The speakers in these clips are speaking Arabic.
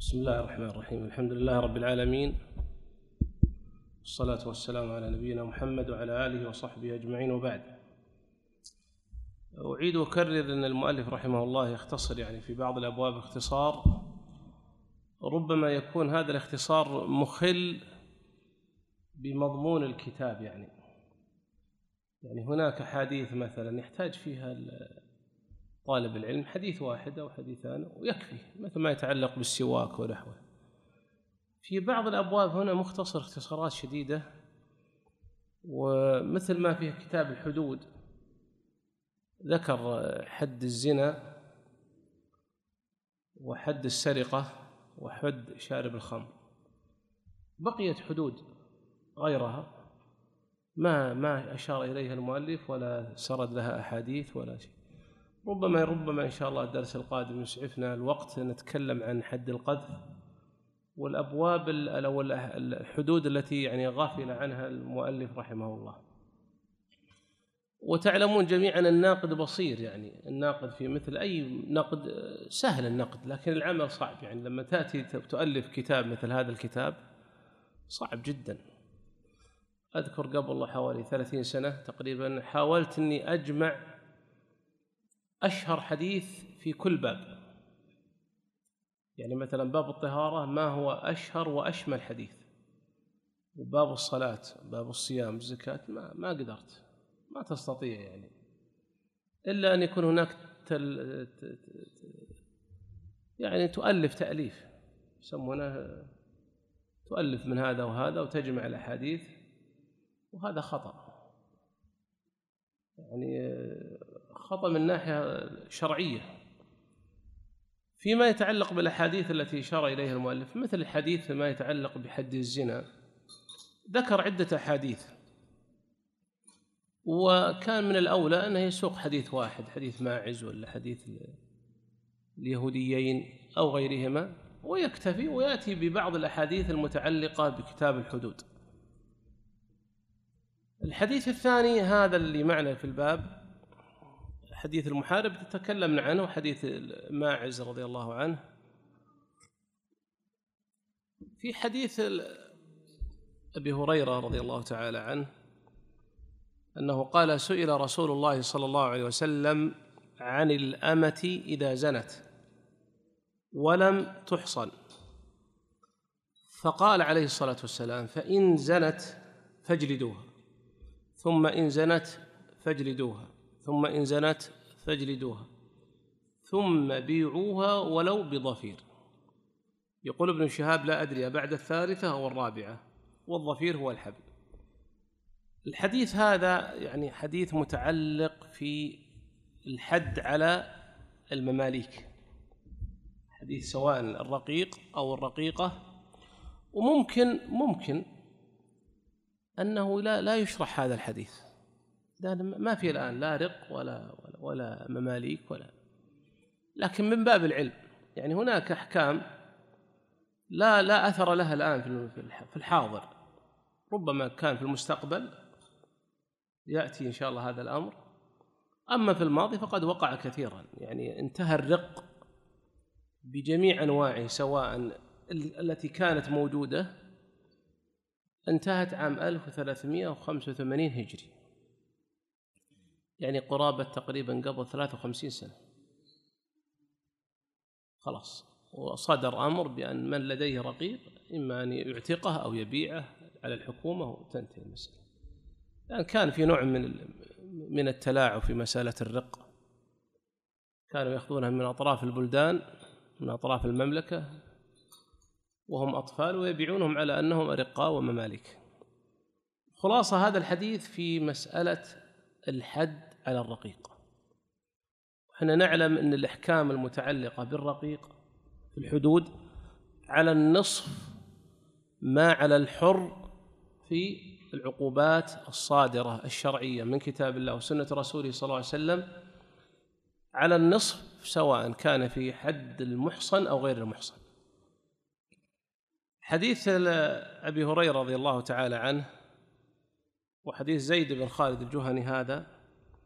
بسم الله الرحمن الرحيم. الحمد لله رب العالمين، والصلاة والسلام على نبينا محمد وعلى آله وصحبه أجمعين، وبعد. أعيد وأكرر أن المؤلف رحمه الله يختصر في بعض الأبواب اختصار، ربما يكون هذا الاختصار مخل بمضمون الكتاب. يعني هناك حديث مثلا يحتاج فيها طالب العلم حديث واحد أو حديثان ويكفي، مثل ما يتعلق بالسواك ونحوه. في بعض الأبواب هنا مختصر اختصارات شديدة، ومثل ما في كتاب الحدود ذكر حد الزنا وحد السرقة وحد شارب الخمر، بقيت حدود غيرها ما أشار إليها المؤلف ولا سرد لها أحاديث ولا شيء. ربما إن شاء الله الدرس القادم يسعفنا الوقت نتكلم عن حد القذف والأبواب أو الحدود التي غافل عنها المؤلف رحمه الله. وتعلمون جميعا الناقد بصير، الناقد في مثل أي نقد سهل النقد، لكن العمل صعب. لما تأتي تؤلف كتاب مثل هذا الكتاب صعب جدا. أذكر قبل حوالي 30 سنة تقريبا حاولت أني أجمع أشهر حديث في كل باب، مثلا باب الطهارة ما هو أشهر وأشمل حديث، وباب الصلاة، باب الصيام، الزكاة، ما قدرت، ما تستطيع إلا أن يكون هناك تؤلف تأليف يسمونه، تؤلف من هذا وهذا وتجمع الأحاديث، وهذا خطأ. خطأ من ناحية شرعية. فيما يتعلق بالأحاديث التي أشار إليها المؤلف، مثل الحديث ما يتعلق بحد الزنا، ذكر عدة أحاديث، وكان من الأولى أنه يسوق حديث واحد، حديث ماعز ولا حديث اليهوديين أو غيرهما، ويكتفي ويأتي ببعض الأحاديث المتعلقة بكتاب الحدود. الحديث الثاني هذا اللي معنا في الباب، حديث المحارب تكلمنا عنه، حديث ماعز رضي الله عنه. في حديث أبي هريرة رضي الله تعالى عنه أنه قال: سئل رسول الله صلى الله عليه وسلم عن الأمة إذا زنت ولم تحصن، فقال عليه الصلاة والسلام: فإن زنت فاجلدوها، ثم إن زنت فاجلدوها، ثم إن زنت فاجلدوها، ثم بيعوها ولو بضفير. يقول ابن شهاب: لا أدري بعد الثالثة أو الرابعة، والضفير هو الحبل. الحديث هذا حديث متعلق في الحد على المماليك، حديث سواء الرقيق أو الرقيقة، وممكن أنه لا يشرح هذا الحديث، ما في الآن لا رق ولا مماليك لكن من باب العلم هناك أحكام لا أثر لها الآن في الحاضر، ربما كان في المستقبل يأتي إن شاء الله هذا الأمر. أما في الماضي فقد وقع كثيرا، انتهى الرق بجميع أنواعه، سواء التي كانت موجودة انتهت عام 1385 هجري، قرابة تقريبا قبل 53 سنة خلاص. وصدر أمر بأن من لديه رقيق إما أن يعتقه أو يبيعه على الحكومة وتنتهي المسألة. كان في نوع من التلاعب في مسألة الرق، كانوا يأخذونها من أطراف البلدان، من أطراف المملكة وهم أطفال، ويبيعونهم على أنهم أرقاء وممالك. خلاصة هذا الحديث في مسألة الحد على الرقيق. احنا نعلم أن الأحكام المتعلقة بالرقيق في الحدود على النصف ما على الحر في العقوبات الصادرة الشرعية من كتاب الله وسنة رسوله صلى الله عليه وسلم، على النصف سواء كان في حد المحصن أو غير المحصن. حديث أبي هريرة رضي الله تعالى عنه وحديث زيد بن خالد الجهني هذا،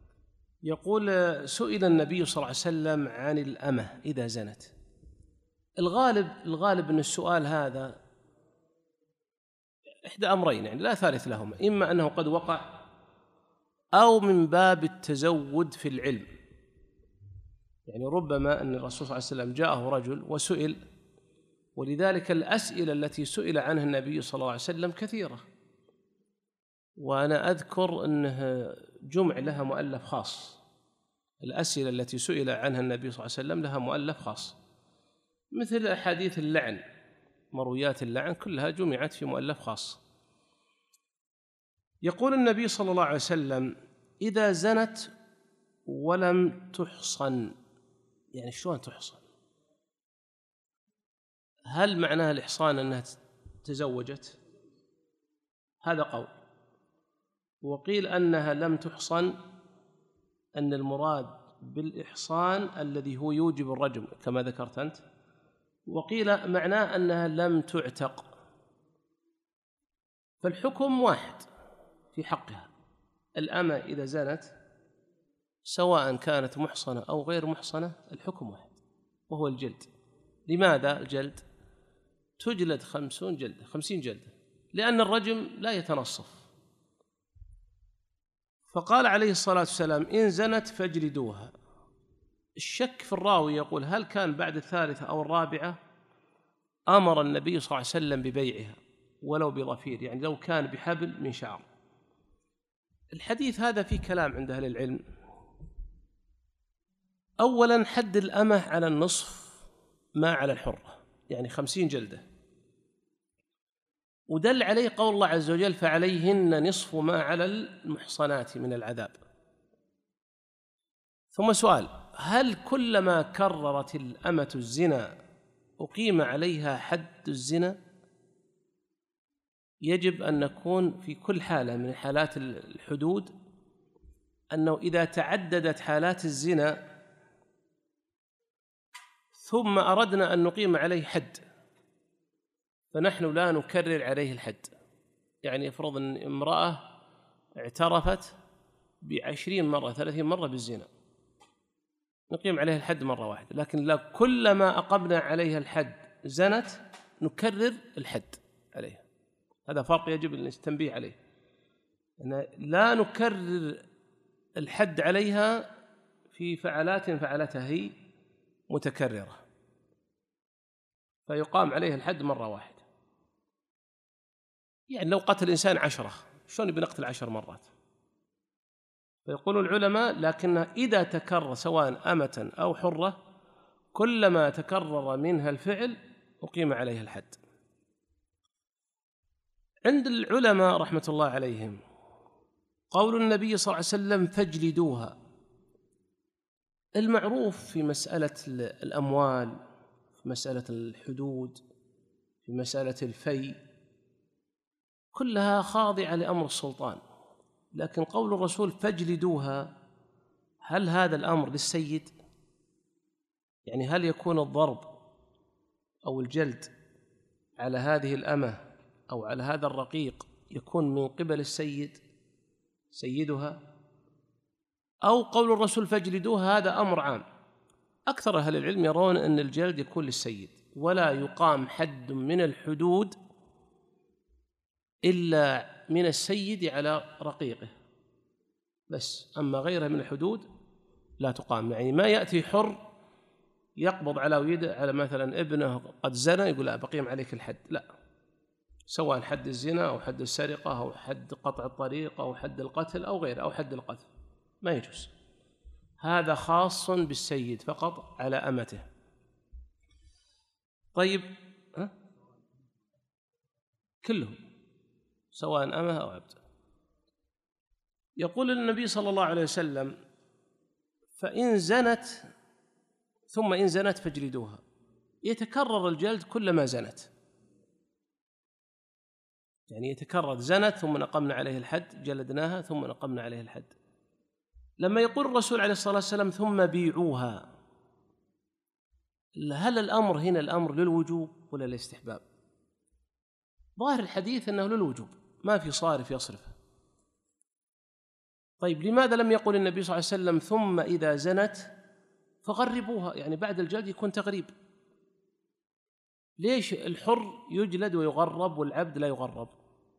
يقول: سئل النبي صلى الله عليه وسلم عن الأمة إذا زنت. الغالب أن السؤال هذا إحدى أمرين، يعني لا ثالث لهما، إما أنه قد وقع أو من باب التزود في العلم. يعني ربما أن الرسول صلى الله عليه وسلم جاءه رجل وسئل، ولذلك الأسئلة التي سئل عنها النبي صلى الله عليه وسلم كثيرة، وأنا أذكر أنه جمع لها مؤلف خاص. الأسئلة التي سئل عنها النبي صلى الله عليه وسلم لها مؤلف خاص، مثل أحاديث اللعن، مرويات اللعن كلها جمعت في مؤلف خاص. يقول النبي صلى الله عليه وسلم: إذا زنت ولم تحصن. يعني شلون تحصن؟ هل معناها الإحصان أنها تزوجت؟ هذا قول. وقيل أنها لم تحصن، أن المراد بالإحصان الذي هو يوجب الرجم كما ذكرت أنت. وقيل معناه أنها لم تعتق. فالحكم واحد في حقها. الأمة إذا زنت سواء كانت محصنة أو غير محصنة الحكم واحد، وهو الجلد. لماذا الجلد؟ تجلد 50 جلدة، لأن الرجم لا يتنصف. فقال عليه الصلاة والسلام: إن زنت فاجلدوها. الشك في الراوي يقول هل كان بعد الثالثة أو الرابعة أمر النبي صلى الله عليه وسلم ببيعها ولو بضفير، يعني لو كان بحبل من شعر. الحديث هذا فيه كلام عند أهل العلم. أولا حد الأمة على النصف ما على الحرة، يعني 50 جلدة، ودل عليه قول الله عز وجل: فعليهن نصف ما على المحصنات من العذاب. ثم سؤال: هل كلما كررت الأمة الزنا أقيم عليها حد الزنا؟ يجب أن نكون في كل حالة من حالات الحدود أنه إذا تعددت حالات الزنا ثم أردنا أن نقيم عليه حد، فنحن لا نكرر عليه الحد. يعني يفرض أن امرأة اعترفت ب20 مرة 30 مرة بالزنا، نقيم عليها الحد مرة واحدة، لكن لا كلما أقمنا عليها الحد زنت نكرر الحد عليها. هذا فرق يجب التنبيه عليه، أن لا نكرر الحد عليها في فعلات فعلتها هي متكررة، فيقام عليها الحد مرة واحدة. يعني لو قتل إنسان 10 شلون بنقتل 10 مرات؟ فيقول العلماء: لكنها إذا تكرر سواء أمة أو حرة كلما تكرر منها الفعل أقيم عليها الحد. عند العلماء رحمة الله عليهم قول النبي صلى الله عليه وسلم: فاجلدوها. المعروف في مسألة الأموال، في مسألة الحدود، في مسألة الفي، كلها خاضعة لأمر السلطان. لكن قول الرسول فاجلدوها، هل هذا الأمر للسيد؟ يعني هل يكون الضرب أو الجلد على هذه الأمة أو على هذا الرقيق يكون من قبل السيد سيدها، أو قول الرسول فاجلدوها هذا أمر عام؟ أكثر أهل العلم يرون أن الجلد يكون للسيد، ولا يقام حد من الحدود إلا من السيد على رقيقه بس، أما غيره من الحدود لا تقام. يعني ما يأتي حر يقبض على ويده على مثلا ابنه قد زنى يقول لا بقيم عليك الحد، لا، سواء حد الزنا أو حد السرقة أو حد قطع الطريق أو حد القتل أو غيره أو حد القتل، ما يجوز. هذا خاص بالسيد فقط على أمته. طيب كلهم سواء أمه أو عبد. يقول النبي صلى الله عليه وسلم: فإن زنت ثم إن زنت فاجلدوها. يتكرر الجلد كلما زنت، يعني يتكرر زنت ثم نقمنا عليه الحد جلدناها ثم نقمنا عليه الحد. لما يقول الرسول عليه الصلاة والسلام ثم بيعوها، هل الأمر هنا الأمر للوجوب ولا للاستحباب؟ ظاهر الحديث أنه للوجوب، ما في صارف يصرفه. طيب لماذا لم يقل النبي صلى الله عليه وسلم ثم إذا زنت فغربوها؟ يعني بعد الجلد يكون تغريب، ليش الحر يجلد ويغرب والعبد لا يغرب؟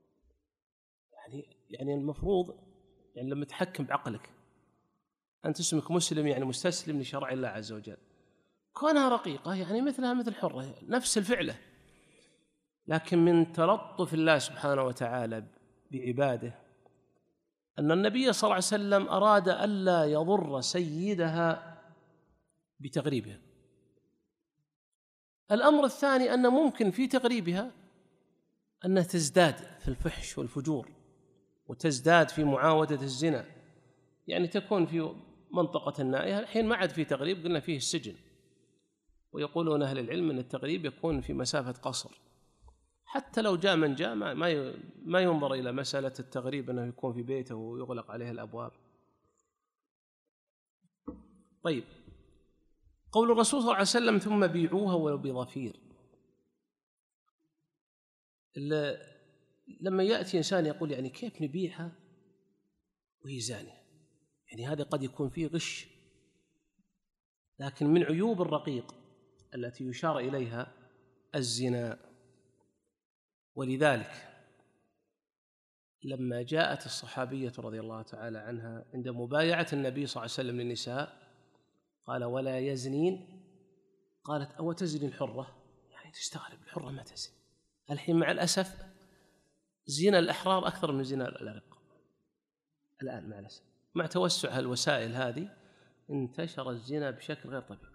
يعني المفروض يعني لما تحكم بعقلك، أنت اسمك مسلم يعني مستسلم لشرع الله عز وجل، كونها رقيقة يعني مثلها مثل حرة نفس الفعلة، لكن من تلطف الله سبحانه وتعالى بعباده أن النبي صلى الله عليه وسلم أراد ألا يضر سيدها بتغريبها. الأمر الثاني أن ممكن في تغريبها أنها تزداد في الفحش والفجور وتزداد في معاودة الزنا، يعني تكون في منطقة نائية. الحين ما عاد في تغريب، قلنا فيه السجن، ويقولون أهل العلم أن التغريب يكون في مسافة قصر، حتى لو جاء من جاء ما ينظر إلى مسألة التغريب أنه يكون في بيته ويغلق عليه الأبواب. طيب، قول الرسول صلى الله عليه وسلم ثم بيعوها ولو بضفير. لما يأتي إنسان يقول يعني كيف نبيعها وهي زانية، يعني هذا قد يكون فيه غش، لكن من عيوب الرقيق التي يشار إليها الزنا. ولذلك لما جاءت الصحابية رضي الله تعالى عنها عند مبايعة النبي صلى الله عليه وسلم للنساء قال ولا يزنين، قالت أو تزني الحرة؟ يعني تستغرب، الحرة ما تزني. الحين مع الأسف زنا الأحرار أكثر من زنا الأرقة الآن، مع الأسف مع توسع الوسائل هذه انتشر الزنا بشكل غير طبيعي.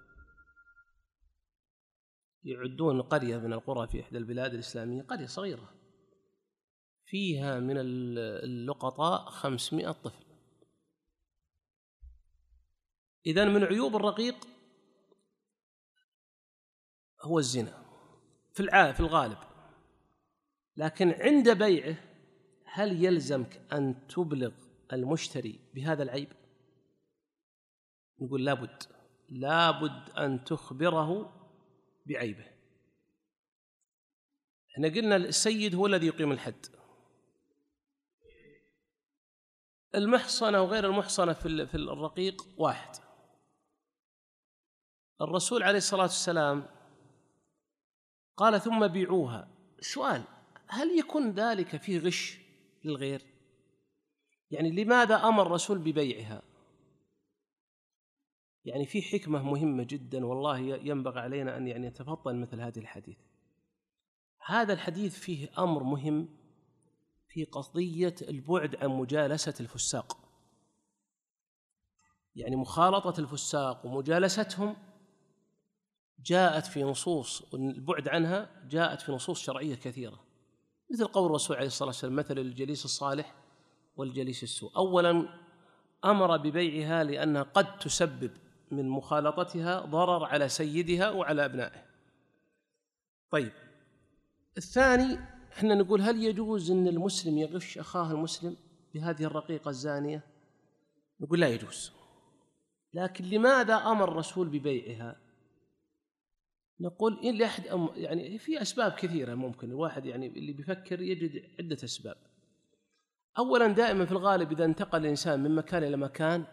يعدون قرية من القرى في إحدى البلاد الإسلامية، قرية صغيرة فيها من اللقطاء 500 طفل. إذن من عيوب الرقيق هو الزنا في الغالب، لكن عند بيعه هل يلزمك أن تبلغ المشتري بهذا العيب؟ نقول لابد أن تخبره بعيبه. احنا قلنا السيد هو الذي يقيم الحد، المحصنة وغير المحصنة في الرقيق واحد. الرسول عليه الصلاة والسلام قال ثم بيعوها. سؤال، هل يكون ذلك فيه غش للغير؟ يعني لماذا أمر الرسول ببيعها؟ يعني في حكمة مهمة جدا، والله ينبغي علينا أن يعني نتفطن مثل هذه الحديث. هذا الحديث فيه أمر مهم في قضية البعد عن مجالسة الفساق، يعني مخالطة الفساق ومجالستهم جاءت في نصوص، والبعد عنها جاءت في نصوص شرعية كثيرة، مثل قول الرسول عليه الصلاة والسلام مثل الجليس الصالح والجليس السوء. أولا أمر ببيعها لأنها قد تسبب من مخالطتها ضرر على سيدها وعلى أبنائه. طيب، الثاني احنا نقول هل يجوز أن المسلم يغش أخاه المسلم بهذه الرقيقة الزانية؟ نقول لا يجوز. لكن لماذا أمر الرسول ببيعها؟ نقول إن لأحد يعني في أسباب كثيرة، ممكن الواحد يعني اللي بيفكر يجد عدة أسباب. أولا دائما في الغالب إذا انتقل الإنسان من مكان إلى مكان،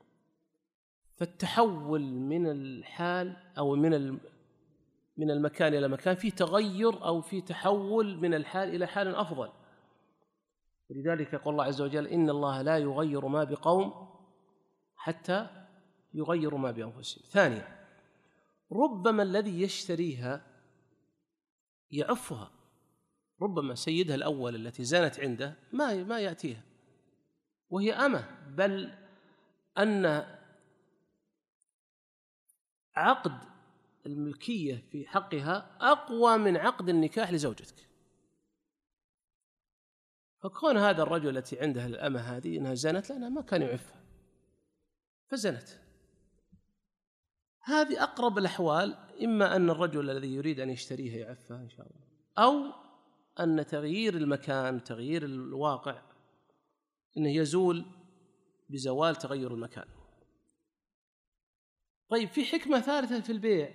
فالتحول من الحال أو من المكان إلى مكان في تغير أو في تحول من الحال إلى حال أفضل. ولذلك يقول الله عز وجل إن الله لا يغير ما بقوم حتى يغيروا ما بأنفسهم. ثانيا ربما الذي يشتريها يعفها، ربما سيدها الأول التي زانت عنده ما يأتيها وهي أمة، بل أن عقد الملكية في حقها أقوى من عقد النكاح لزوجتك. فكون هذا الرجل التي عنده الأمة هذه إنها زنت لأنها ما كان يعفها فزنت، هذه أقرب الأحوال، إما أن الرجل الذي يريد أن يشتريها يعفها إن شاء الله، أو أن تغيير المكان تغيير الواقع إنه يزول بزوال تغير المكان. طيب، في حكمة ثالثة في البيع،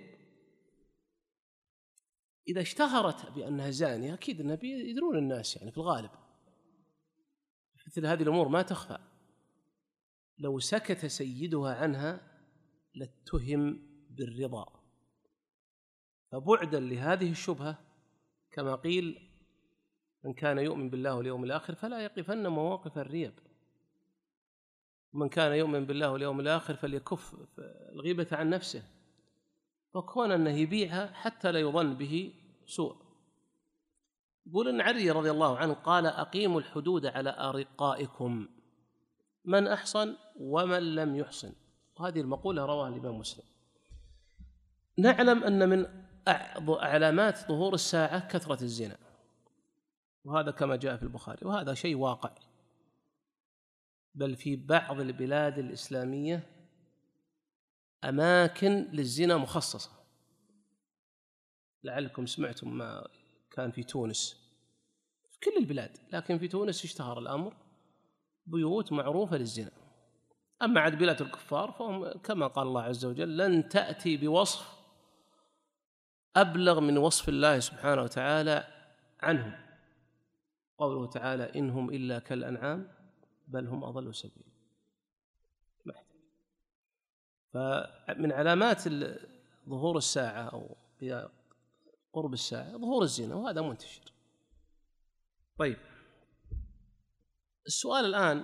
إذا اشتهرت بأنها زانية أكيد أنها يدرون الناس، يعني في الغالب مثل هذه الأمور ما تخفى. لو سكت سيدها عنها لاتهم بالرضا، فبعدا لهذه الشبهة كما قيل من كان يؤمن بالله واليوم الآخر فلا يقفن مواقف الريب، ومن كان يؤمن بالله واليوم الآخر فليكف الغيبة عن نفسه، وكون أنه يبيعها حتى لا يظن به سوء. يقول أن علي رضي الله عنه قال أقيموا الحدود على أرقائكم من أحصن ومن لم يحصن، وهذه المقولة رواها الإمام مسلم. نعلم أن من علامات ظهور الساعة كثرة الزنا، وهذا كما جاء في البخاري، وهذا شيء واقع، بل في بعض البلاد الإسلامية أماكن للزنا مخصصة. لعلكم سمعتم ما كان في تونس، في كل البلاد، لكن في تونس اشتهر الأمر، بيوت معروفة للزنا. أما عاد بلاد الكفار فهم كما قال الله عز وجل لن تأتي بوصف أبلغ من وصف الله سبحانه وتعالى عنهم، قوله تعالى إنهم إلا كالأنعام بل هم أضل سبيلا. فمن علامات ظهور الساعة أو قرب الساعة ظهور الزنا، وهذا منتشر. طيب، السؤال الآن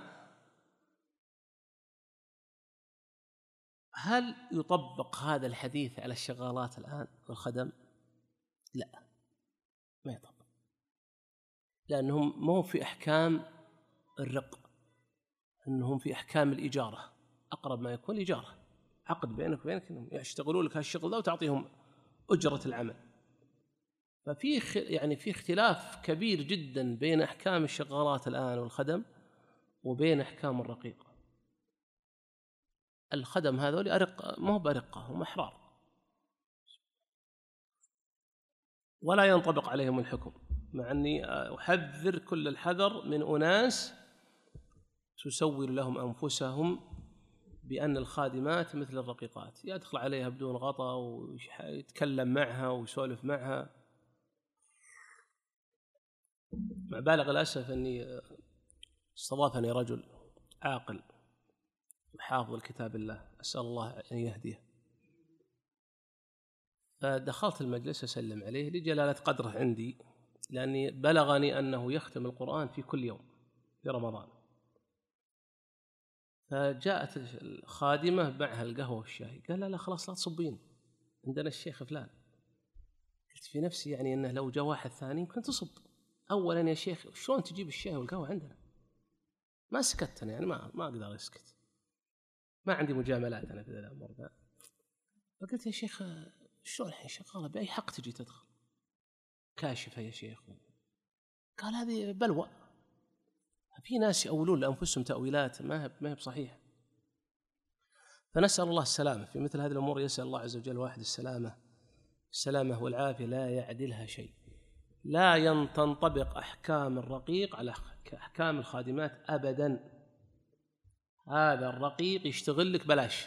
هل يطبق هذا الحديث على الشغالات الآن والخدم؟ لا، ما يطبق، لأنهم ما هو في أحكام الرق، أنهم في أحكام الإجارة، أقرب ما يكون إجارة، عقد بينك وبينك أنهم يشتغلون لك هالشغل ذا وتعطيهم أجرة العمل. ففي يعني في اختلاف كبير جدا بين أحكام الشغالات الآن والخدم وبين أحكام الرقيق. الخدم هذول أرقة، ما هو بأرقة، هم أحرار، ولا ينطبق عليهم الحكم، مع أني أحذر كل الحذر من أناس تسول لهم أنفسهم بأن الخادمات مثل الرقيقات، يدخل عليها بدون غطاء ويتكلم معها ويسولف معها. مع بالغ الأسف أني استضافني رجل عاقل وحافظ الكتاب الله، أسأل الله أن يهديه، فدخلت المجلس أسلم عليه لجلالة قدره عندي، لأني بلغني أنه يختم القرآن في كل يوم في رمضان. فجاءت الخادمة معها القهوة والشاي، قال لا خلاص لا تصبين، عندنا الشيخ فلان. قلت في نفسي يعني أنه لو جاء واحد ثاني يمكن تصب. أولا يا شيخ شلون تجيب الشاي والقهوة عندنا؟ ما سكت أنا، يعني ما أقدر أسكت، ما عندي مجاملات أنا في ذا الأمر ذا. فقلت يا شيخ شلون الحين شغالة، بأي حق تجي تدخل كاشفة يا شيخ؟ قال هذه بلوى، في ناس يأولون لأنفسهم تأويلات ما هي بصحيحة. فنسأل الله السلامة في مثل هذه الأمور، يسأل الله عز وجل واحد السلامة والعافية، لا يعدلها شيء. لا تنطبق أحكام الرقيق على أحكام الخادمات أبدا. هذا الرقيق يشتغل لك بلاش،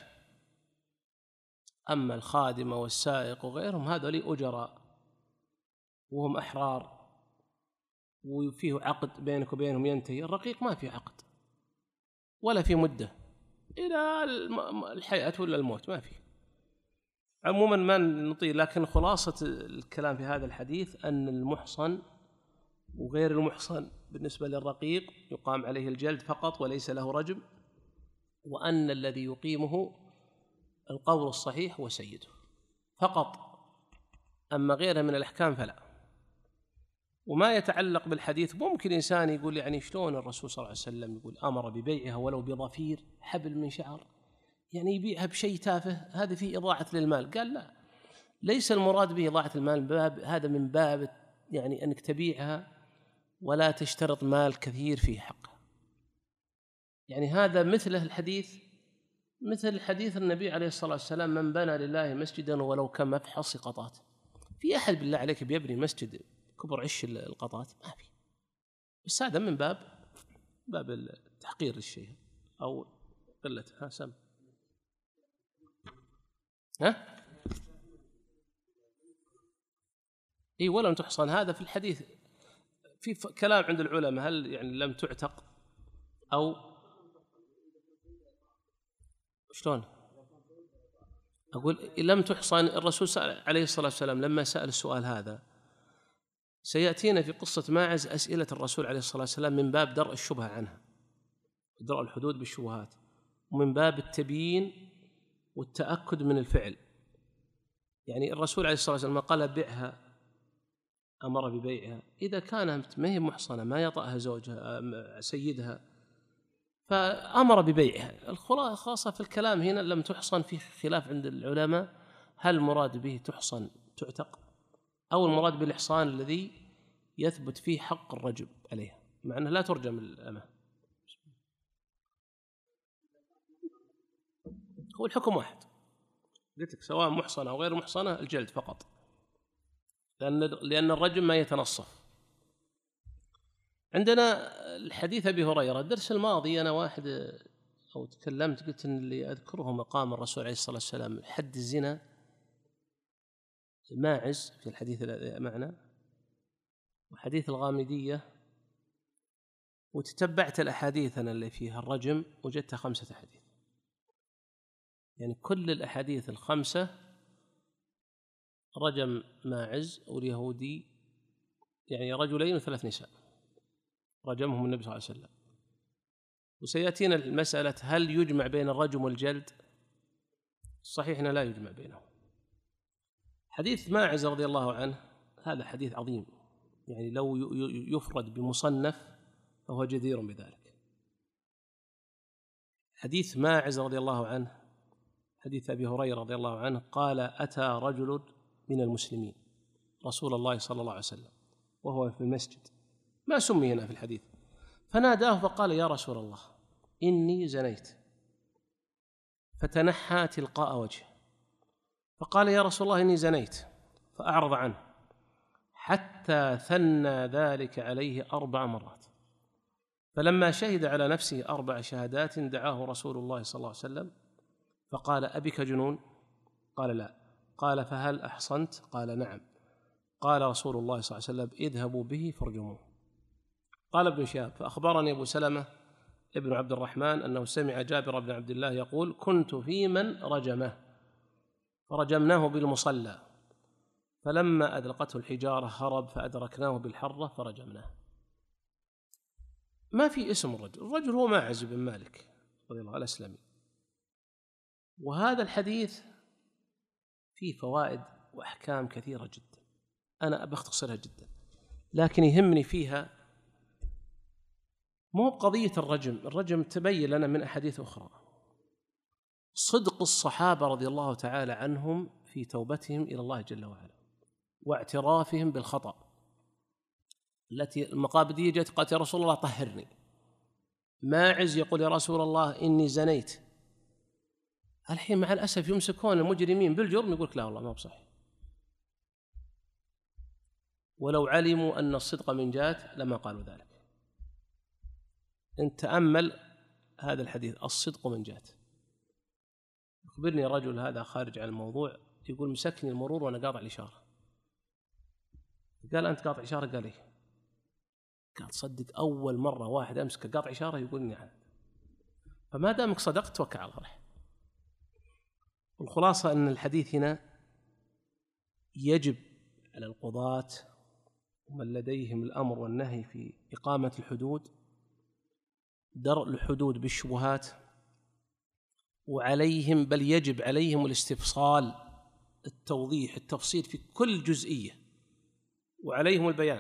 أما الخادمة والسائق وغيرهم هذا لي أجراء وهم أحرار وفيه عقد بينك وبينهم ينتهي. الرقيق ما في عقد ولا في مدة إلى الحياة ولا الموت، ما في. عموما ما نطيل، لكن خلاصة الكلام في هذا الحديث أن المحصن وغير المحصن بالنسبة للرقيق يقام عليه الجلد فقط وليس له رجم، وأن الذي يقيمه القول الصحيح هو سيده فقط، أما غيره من الأحكام فلا. وما يتعلق بالحديث ممكن إنسان يقول يعني شلون الرسول صلى الله عليه وسلم يقول أمر ببيعها ولو بضفير حبل من شعر، يعني يبيعها بشيء تافه، هذا فيه إضاعة للمال. قال لا، ليس المراد به إضاعة المال، هذا من باب يعني أنك تبيعها ولا تشترط مال كثير في حقها. يعني هذا مثله الحديث، مثل حديث النبي عليه الصلاة والسلام من بنى لله مسجدا ولو كمفحص قطات. في أحد بالله عليك بيبني مسجد كبر عش القطات؟ ما في. بس هذا من باب التحقير للشيء أو قلته. سم إيه ولم تحصن، هذا في الحديث في كلام عند العلماء، هل يعني لم تعتق أو شلون؟ أقول لم تحصن. الرسول عليه الصلاة والسلام لما سأل السؤال هذا، سيأتينا في قصة ماعز أسئلة الرسول عليه الصلاة والسلام من باب درء الشبهة عنها، درء الحدود بالشبهات، ومن باب التبيين والتأكد من الفعل. يعني الرسول عليه الصلاة والسلام قال بيعها، أمر ببيعها، إذا كانت ما هي محصنة ما يطأها زوجها سيدها فأمر ببيعها. الخلاصة في الكلام هنا لم تحصن، في خلاف عند العلماء هل المراد به تحصن تعتق، أو المراد بالإحصان الذي يثبت فيه حق الرجل عليها، مع أنه لا ترجم الأمة. هو الحكم واحد، قلت لك سواء محصنة أو غير محصنة الجلد فقط، لأن الرجل ما يتنصف. عندنا الحديث أبي هريرة. الدرس الماضي أنا واحد أو تكلمت قلت إن اللي أذكره مقام الرسول عليه الصلاة والسلام حد الزنا ماعز في الحديث الذي معنا، وحديث الغامدية، وتتبعت الأحاديث أنا اللي فيها الرجم وجدتها 5 أحاديث، يعني كل الأحاديث ال5 رجم ماعز واليهودي، يعني رجلين و3 نساء رجمهم النبي صلى الله عليه وسلم. وسيأتينا المسألة هل يجمع بين الرجم والجلد؟ صحيح لا يجمع بينهم. حديث ماعز رضي الله عنه هذا حديث عظيم، يعني لو يفرد بمصنف فهو جدير بذلك. حديث ماعز رضي الله عنه حديث أبي هريرة رضي الله عنه قال أتى رجل من المسلمين رسول الله صلى الله عليه وسلم وهو في المسجد، ما سمي هنا في الحديث، فناداه فقال يا رسول الله إني زنيت، فتنحى تلقاء وجهه فقال يا رسول الله إني زنيت، فأعرض عنه حتى ثنى ذلك عليه 4 مرات، فلما شهد على نفسه 4 شهادات دعاه رسول الله صلى الله عليه وسلم فقال أبك جنون؟ قال لا. قال فهل أحصنت؟ قال نعم. قال رسول الله صلى الله عليه وسلم اذهبوا به فارجموه. قال ابن شهاب فأخبرني أبو سلمة ابن عبد الرحمن أنه سمع جابر بن عبد الله يقول كنت في من رجمه فرجمناه بالمصلى، فلما أدرقته الحجارة هرب فأدركناه بالحرة فرجمناه. ما في اسم الرجل هو ماعز بن مالك رضي الله الأسلمي. وهذا الحديث فيه فوائد وأحكام كثيرة جدا، أنا بختصرها جدا، لكن يهمني فيها مو بقضية الرجم تبين لنا من أحاديث أخرى صدق الصحابة رضي الله تعالى عنهم في توبتهم إلى الله جل وعلا واعترافهم بالخطأ. التي المقابضية جاءت قالت يا رسول الله طهرني، ماعز يقول يا رسول الله إني زنيت. الحين مع الأسف يمسكون المجرمين بالجرم يقول لا والله ما بصحيح، ولو علموا أن الصدق من جات لما قالوا ذلك. أنت تأمل هذا الحديث الصدق من جات. يخبرني رجل هذا خارج عن الموضوع يقول مسكني المرور وأنا قاطع الإشارة. قال أنت قاطع إشارة؟ قال إيه. قال صدق أول مرة واحد أمسك قاطع إشارة يقول نعم. فما دامك صدقت توكل على الله. والخلاصة أن الحديث هنا يجب على القضاة ومن لديهم الأمر والنهي في إقامة الحدود درء الحدود بالشبهات، وعليهم بل يجب عليهم الاستفصال، التوضيح، التفصيل في كل جزئية، وعليهم البيان.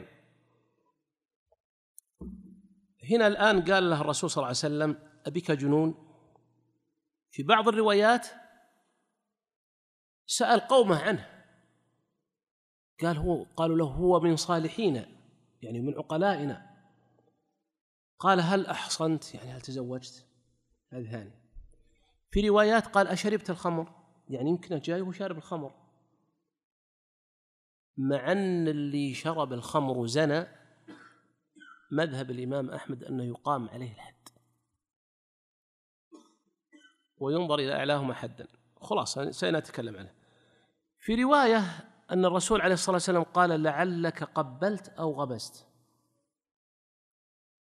هنا الآن قال له الرسول صلى الله عليه وسلم أبك جنون؟ في بعض الروايات سأل قومه عنه، قالوا له هو من صالحين يعني من عقلائنا. قال هل أحصنت؟ يعني هل تزوجت؟ هذه ثانية. في روايات قال أشربت الخمر؟ يعني يمكن جاي وهو شارب الخمر، مع أن اللي شرب الخمر زنى مذهب الإمام أحمد أنه يقام عليه الحد وينظر إلى أعلاهما حدا. خلاص سنتكلم عنه. في رواية أن الرسول عليه الصلاة والسلام قال لعلك قبلت أو غبست،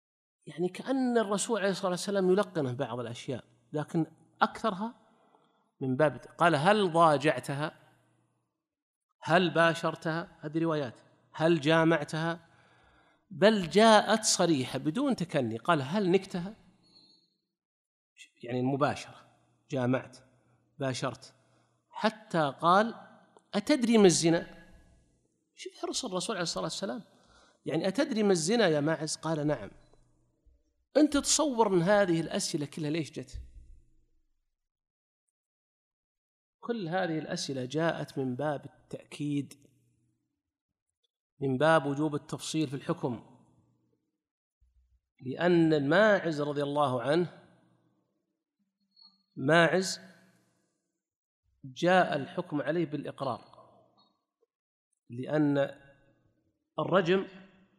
يعني كأن الرسول عليه الصلاة والسلام يلقنه بعض الأشياء، لكن أكثرها من باب قال هل ضاجعتها، هل باشرتها، هذه روايات، هل جامعتها، بل جاءت صريحة بدون تكني، قال هل نكتها، يعني المباشرة، جامعت، باشرت، حتى قال أتدري ما الزنا؟ شوف حرص الرسول عليه الصلاة والسلام، يعني أتدري ما الزنا يا ماعز؟ قال نعم. أنت تصور أن هذه الأسئلة كلها ليش جت؟ كل هذه الأسئلة جاءت من باب التأكيد، من باب وجوب التفصيل في الحكم، لأن الماعز رضي الله عنه، ماعز جاء الحكم عليه بالإقرار، لأن الرجم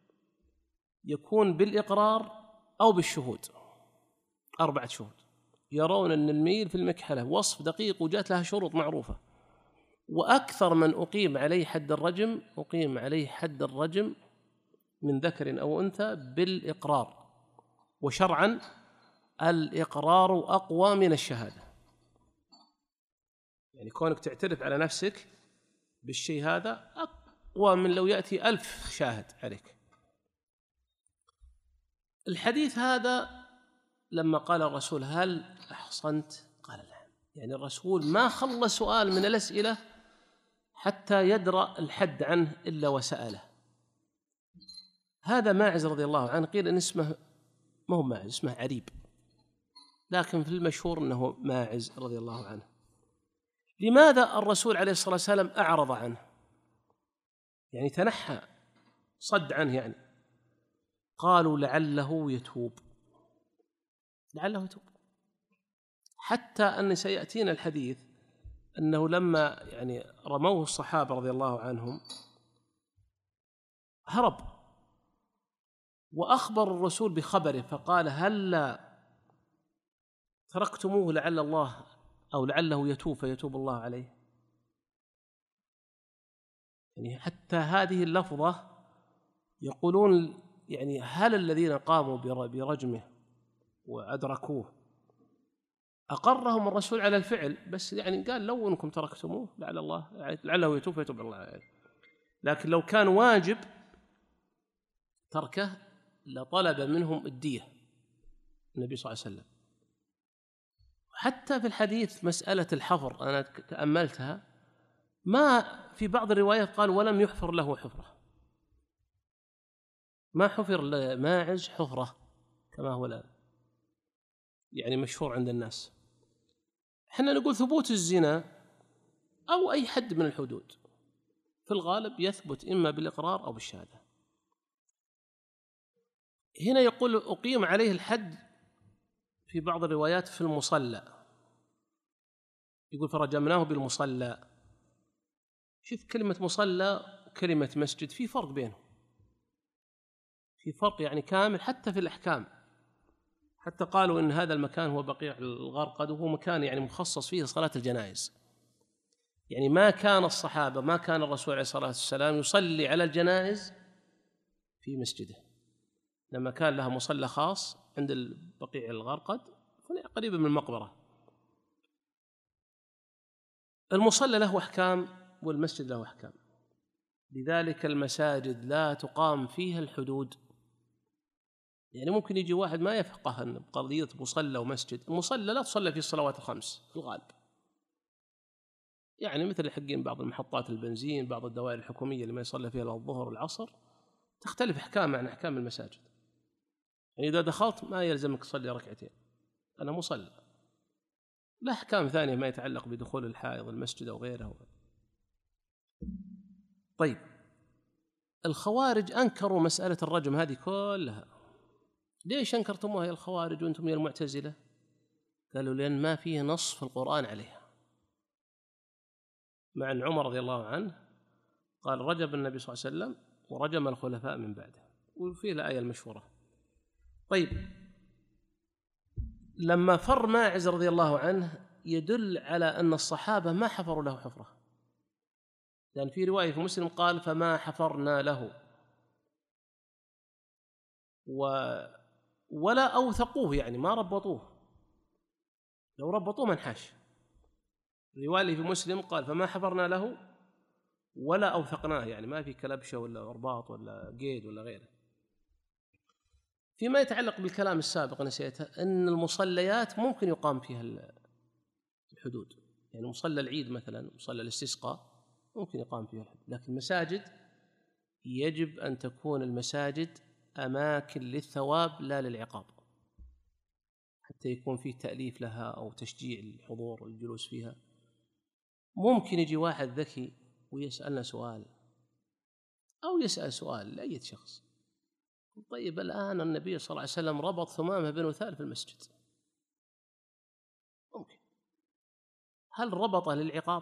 يكون بالإقرار أو بالشهود، 4 شهود. يرون أن الميل في المكحلة وصف دقيق وجات لها شروط معروفة، وأكثر من أقيم عليه حد الرجم أقيم عليه حد الرجم من ذكر أو أنثى بالإقرار، وشرعا الإقرار أقوى من الشهادة، يعني كونك تعترف على نفسك بالشيء هذا أقوى من لو يأتي 1000 شاهد عليك. الحديث هذا لما قال الرسول هل أحصنت؟ قال نعم، يعني الرسول ما خلى سؤال من الأسئلة حتى يدرأ الحد عنه إلا وسأله. هذا ماعز رضي الله عنه، قيل إن اسمه ما هو ماعز، اسمه عريب، لكن في المشهور أنه ماعز رضي الله عنه. لماذا الرسول عليه الصلاة والسلام أعرض عنه، يعني تنحى، صد عنه؟ يعني قالوا لعله يتوب، لعله يتوب، حتى أن سيأتينا الحديث أنه لما يعني رموه الصحابة رضي الله عنهم هرب، وأخبر الرسول بخبره فقال هلا تركتموه لعل الله أو لعله يتوب فيتوب الله عليه. يعني حتى هذه اللفظة يقولون يعني هل الذين قاموا برجمه وأدركوه أقرهم الرسول على الفعل، بس يعني قال لو أنكم تركتموه لعل الله لعله يتوب فيتوب الله عليه، لكن لو كان واجب تركه لطلب منهم الدية النبي صلى الله عليه وسلم. حتى في الحديث مسألة الحفر أنا تأملتها، ما في بعض الروايات قال ولم يحفر له حفرة، ما حفر لماعز حفرة كما هو الآن يعني مشهور عند الناس. احنا نقول ثبوت الزنا أو أي حد من الحدود في الغالب يثبت إما بالإقرار أو بالشهادة. هنا يقول أقيم عليه الحد في بعض الروايات في المصلى، يقول فرجمناه بالمصلى. شوف كلمة مصلى وكلمة مسجد في فرق بينهم، في فرق يعني كامل حتى في الأحكام. حتى قالوا إن هذا المكان هو بقيع الغرقد، وهو مكان يعني مخصص فيه صلاة الجنائز، يعني ما كان الصحابة ما كان الرسول عليه الصلاة والسلام يصلي على الجنائز في مسجده، لما كان لها مصلى خاص عند البقيع الغرقد قريبا من المقبرة. المصلى له أحكام والمسجد له أحكام، لذلك المساجد لا تقام فيها الحدود. يعني ممكن يجي واحد ما يفقه أن قضية مصلى ومسجد، المصلى لا تصلى فيه الصلوات الخمس في الغالب، يعني مثل حقين بعض المحطات البنزين، بعض الدوائر الحكومية اللي ما يصلى فيها الظهر والعصر، تختلف أحكام عن أحكام المساجد. يعني إذا دخلت ما يلزمك تصلي ركعتين، أنا مصلى. لا أحكام ثانية ما يتعلق بدخول الحائض المسجد أو غيره. طيب الخوارج أنكروا مسألة الرجم هذه كلها. ليش أنكرتموها يا الخوارج وأنتم يا المعتزلة؟ قالوا لأن ما فيه نص في القرآن عليها، مع أن عمر رضي الله عنه قال رجم النبي صلى الله عليه وسلم ورجم الخلفاء من بعده، وفيه الآية المشهورة. طيب لما فر ماعز رضي الله عنه يدل على أن الصحابة ما حفروا له حفرة، لأن في رواية في مسلم قال فما حفرنا له، ولا أوثقوه، يعني ما ربطوه، لو ربطوه ما انحاش. رواية في مسلم قال فما حفرنا له ولا أوثقناه، يعني ما في كلبشة ولا رباط ولا قيد ولا غيره. فيما يتعلق بالكلام السابق نسيته، أن المصليات ممكن يقام فيها الحدود، يعني مصلى العيد مثلا، مصلى الاستسقاء ممكن يقام فيها الحدود، لكن المساجد يجب أن تكون المساجد أماكن للثواب لا للعقاب، حتى يكون فيه تأليف لها أو تشجيع الحضور والجلوس فيها. ممكن يجي واحد ذكي ويسألنا سؤال أو يسأل سؤال لأي شخص، طيب الآن النبي صلى الله عليه وسلم ربط ثمامة بن أثال في المسجد، ممكن، هل ربطه للعقاب؟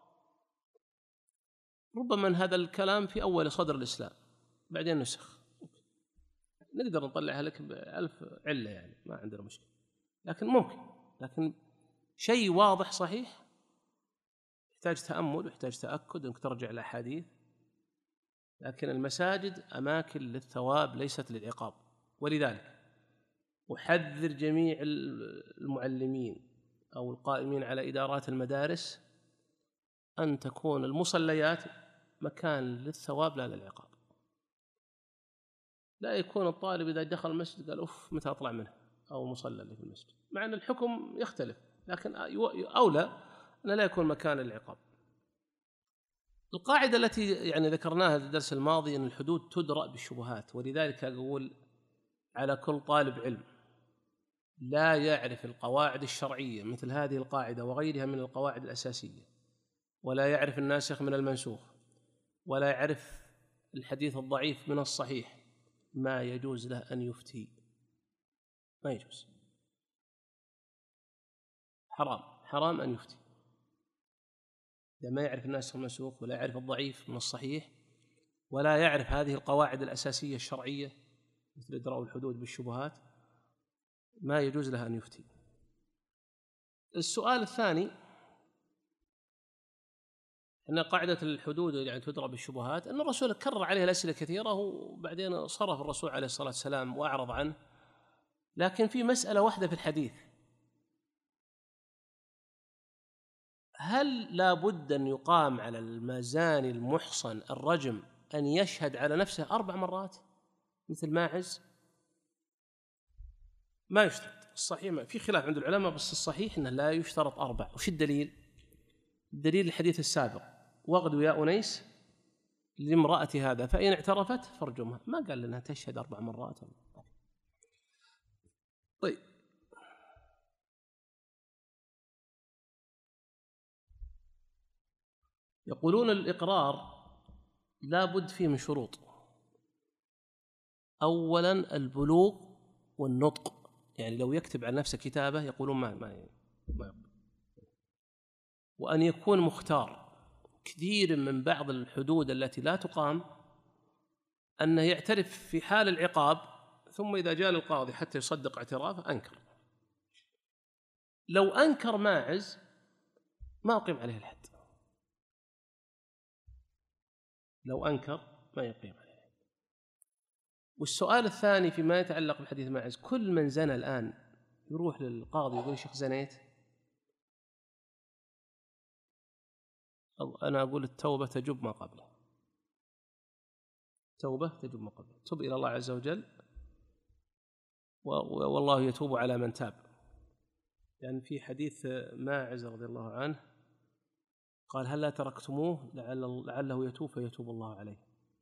ربما هذا الكلام في أول صدر الإسلام بعدين نسخ، نقدر نطلعها لك بألف علة، يعني ما عندنا مشكلة، لكن ممكن، لكن شيء واضح صحيح يحتاج تأمل ويحتاج تأكد أنك ترجع الأحاديث. لكن المساجد أماكن للثواب ليست للعقاب، ولذلك أحذر جميع المعلمين أو القائمين على إدارات المدارس أن تكون المصليات مكان للثواب لا للعقاب. لا يكون الطالب إذا دخل المسجد قال أوف متى أطلع منه، أو مصلى اللي في المسجد، مع أن الحكم يختلف، لكن أولى أن لا يكون مكان للعقاب. القاعدة التي يعني ذكرناها في الدرس الماضي أن الحدود تدرأ بالشبهات، ولذلك أقول على كل طالب علم لا يعرف القواعد الشرعية مثل هذه القاعدة وغيرها من القواعد الأساسية، ولا يعرف الناسخ من المنسوخ، ولا يعرف الحديث الضعيف من الصحيح، ما يجوز له أن يفتي، ما يجوز، حرام أن يفتي إذا ما يعرف الناسخ من المنسوخ، ولا يعرف الضعيف من الصحيح، ولا يعرف هذه القواعد الأساسية الشرعية مثل إدراء الحدود بالشبهات، ما يجوز له أن يفتي. السؤال الثاني أن قاعدة الحدود يعني تدرأ بالشبهات، أن الرسول كرر عليه الأسئلة كثيرة وبعدين صرف الرسول عليه الصلاة والسلام وأعرض عنه، لكن في مسألة واحدة في الحديث، هل لا بد أن يقام على المزاني المحصن الرجم أن يشهد على نفسه 4 مرات مثل ماعز؟ ما يشترط، الصحيح في خلاف عند العلماء، بس الصحيح أنه لا يشترط 4. وش الدليل؟ الدليل الحديث السابق واغدوا يا أنيس لامرأة هذا فإن اعترفت فارجمها، ما قال لنا تشهد 4 مرات. طيب، يقولون الإقرار لا بد فيه من شروط، أولا البلوغ والنطق، يعني لو يكتب على نفسه كتابة يقولون ما وأن يكون مختار. كثير من بعض الحدود التي لا تقام أنه يعترف في حال العقاب، ثم إذا جاء القاضي حتى يصدق اعترافه أنكر. لو أنكر ماعز ما أقيم عليه الحد، لو أنكر ما يقيم عليه الحد. والسؤال الثاني فيما يتعلق بالحديث ماعز، كل من زنى الآن يروح للقاضي يقول شيخ زنيت؟ أنا أقول التوبة تجب ما قبله، توبة تجب ما قبله، تب إلى الله عز وجل والله يتوب على من تاب. يعني في حديث ماعز رضي الله عنه قال هل لا تركتموه لعله يتوب فيتوب الله عليه.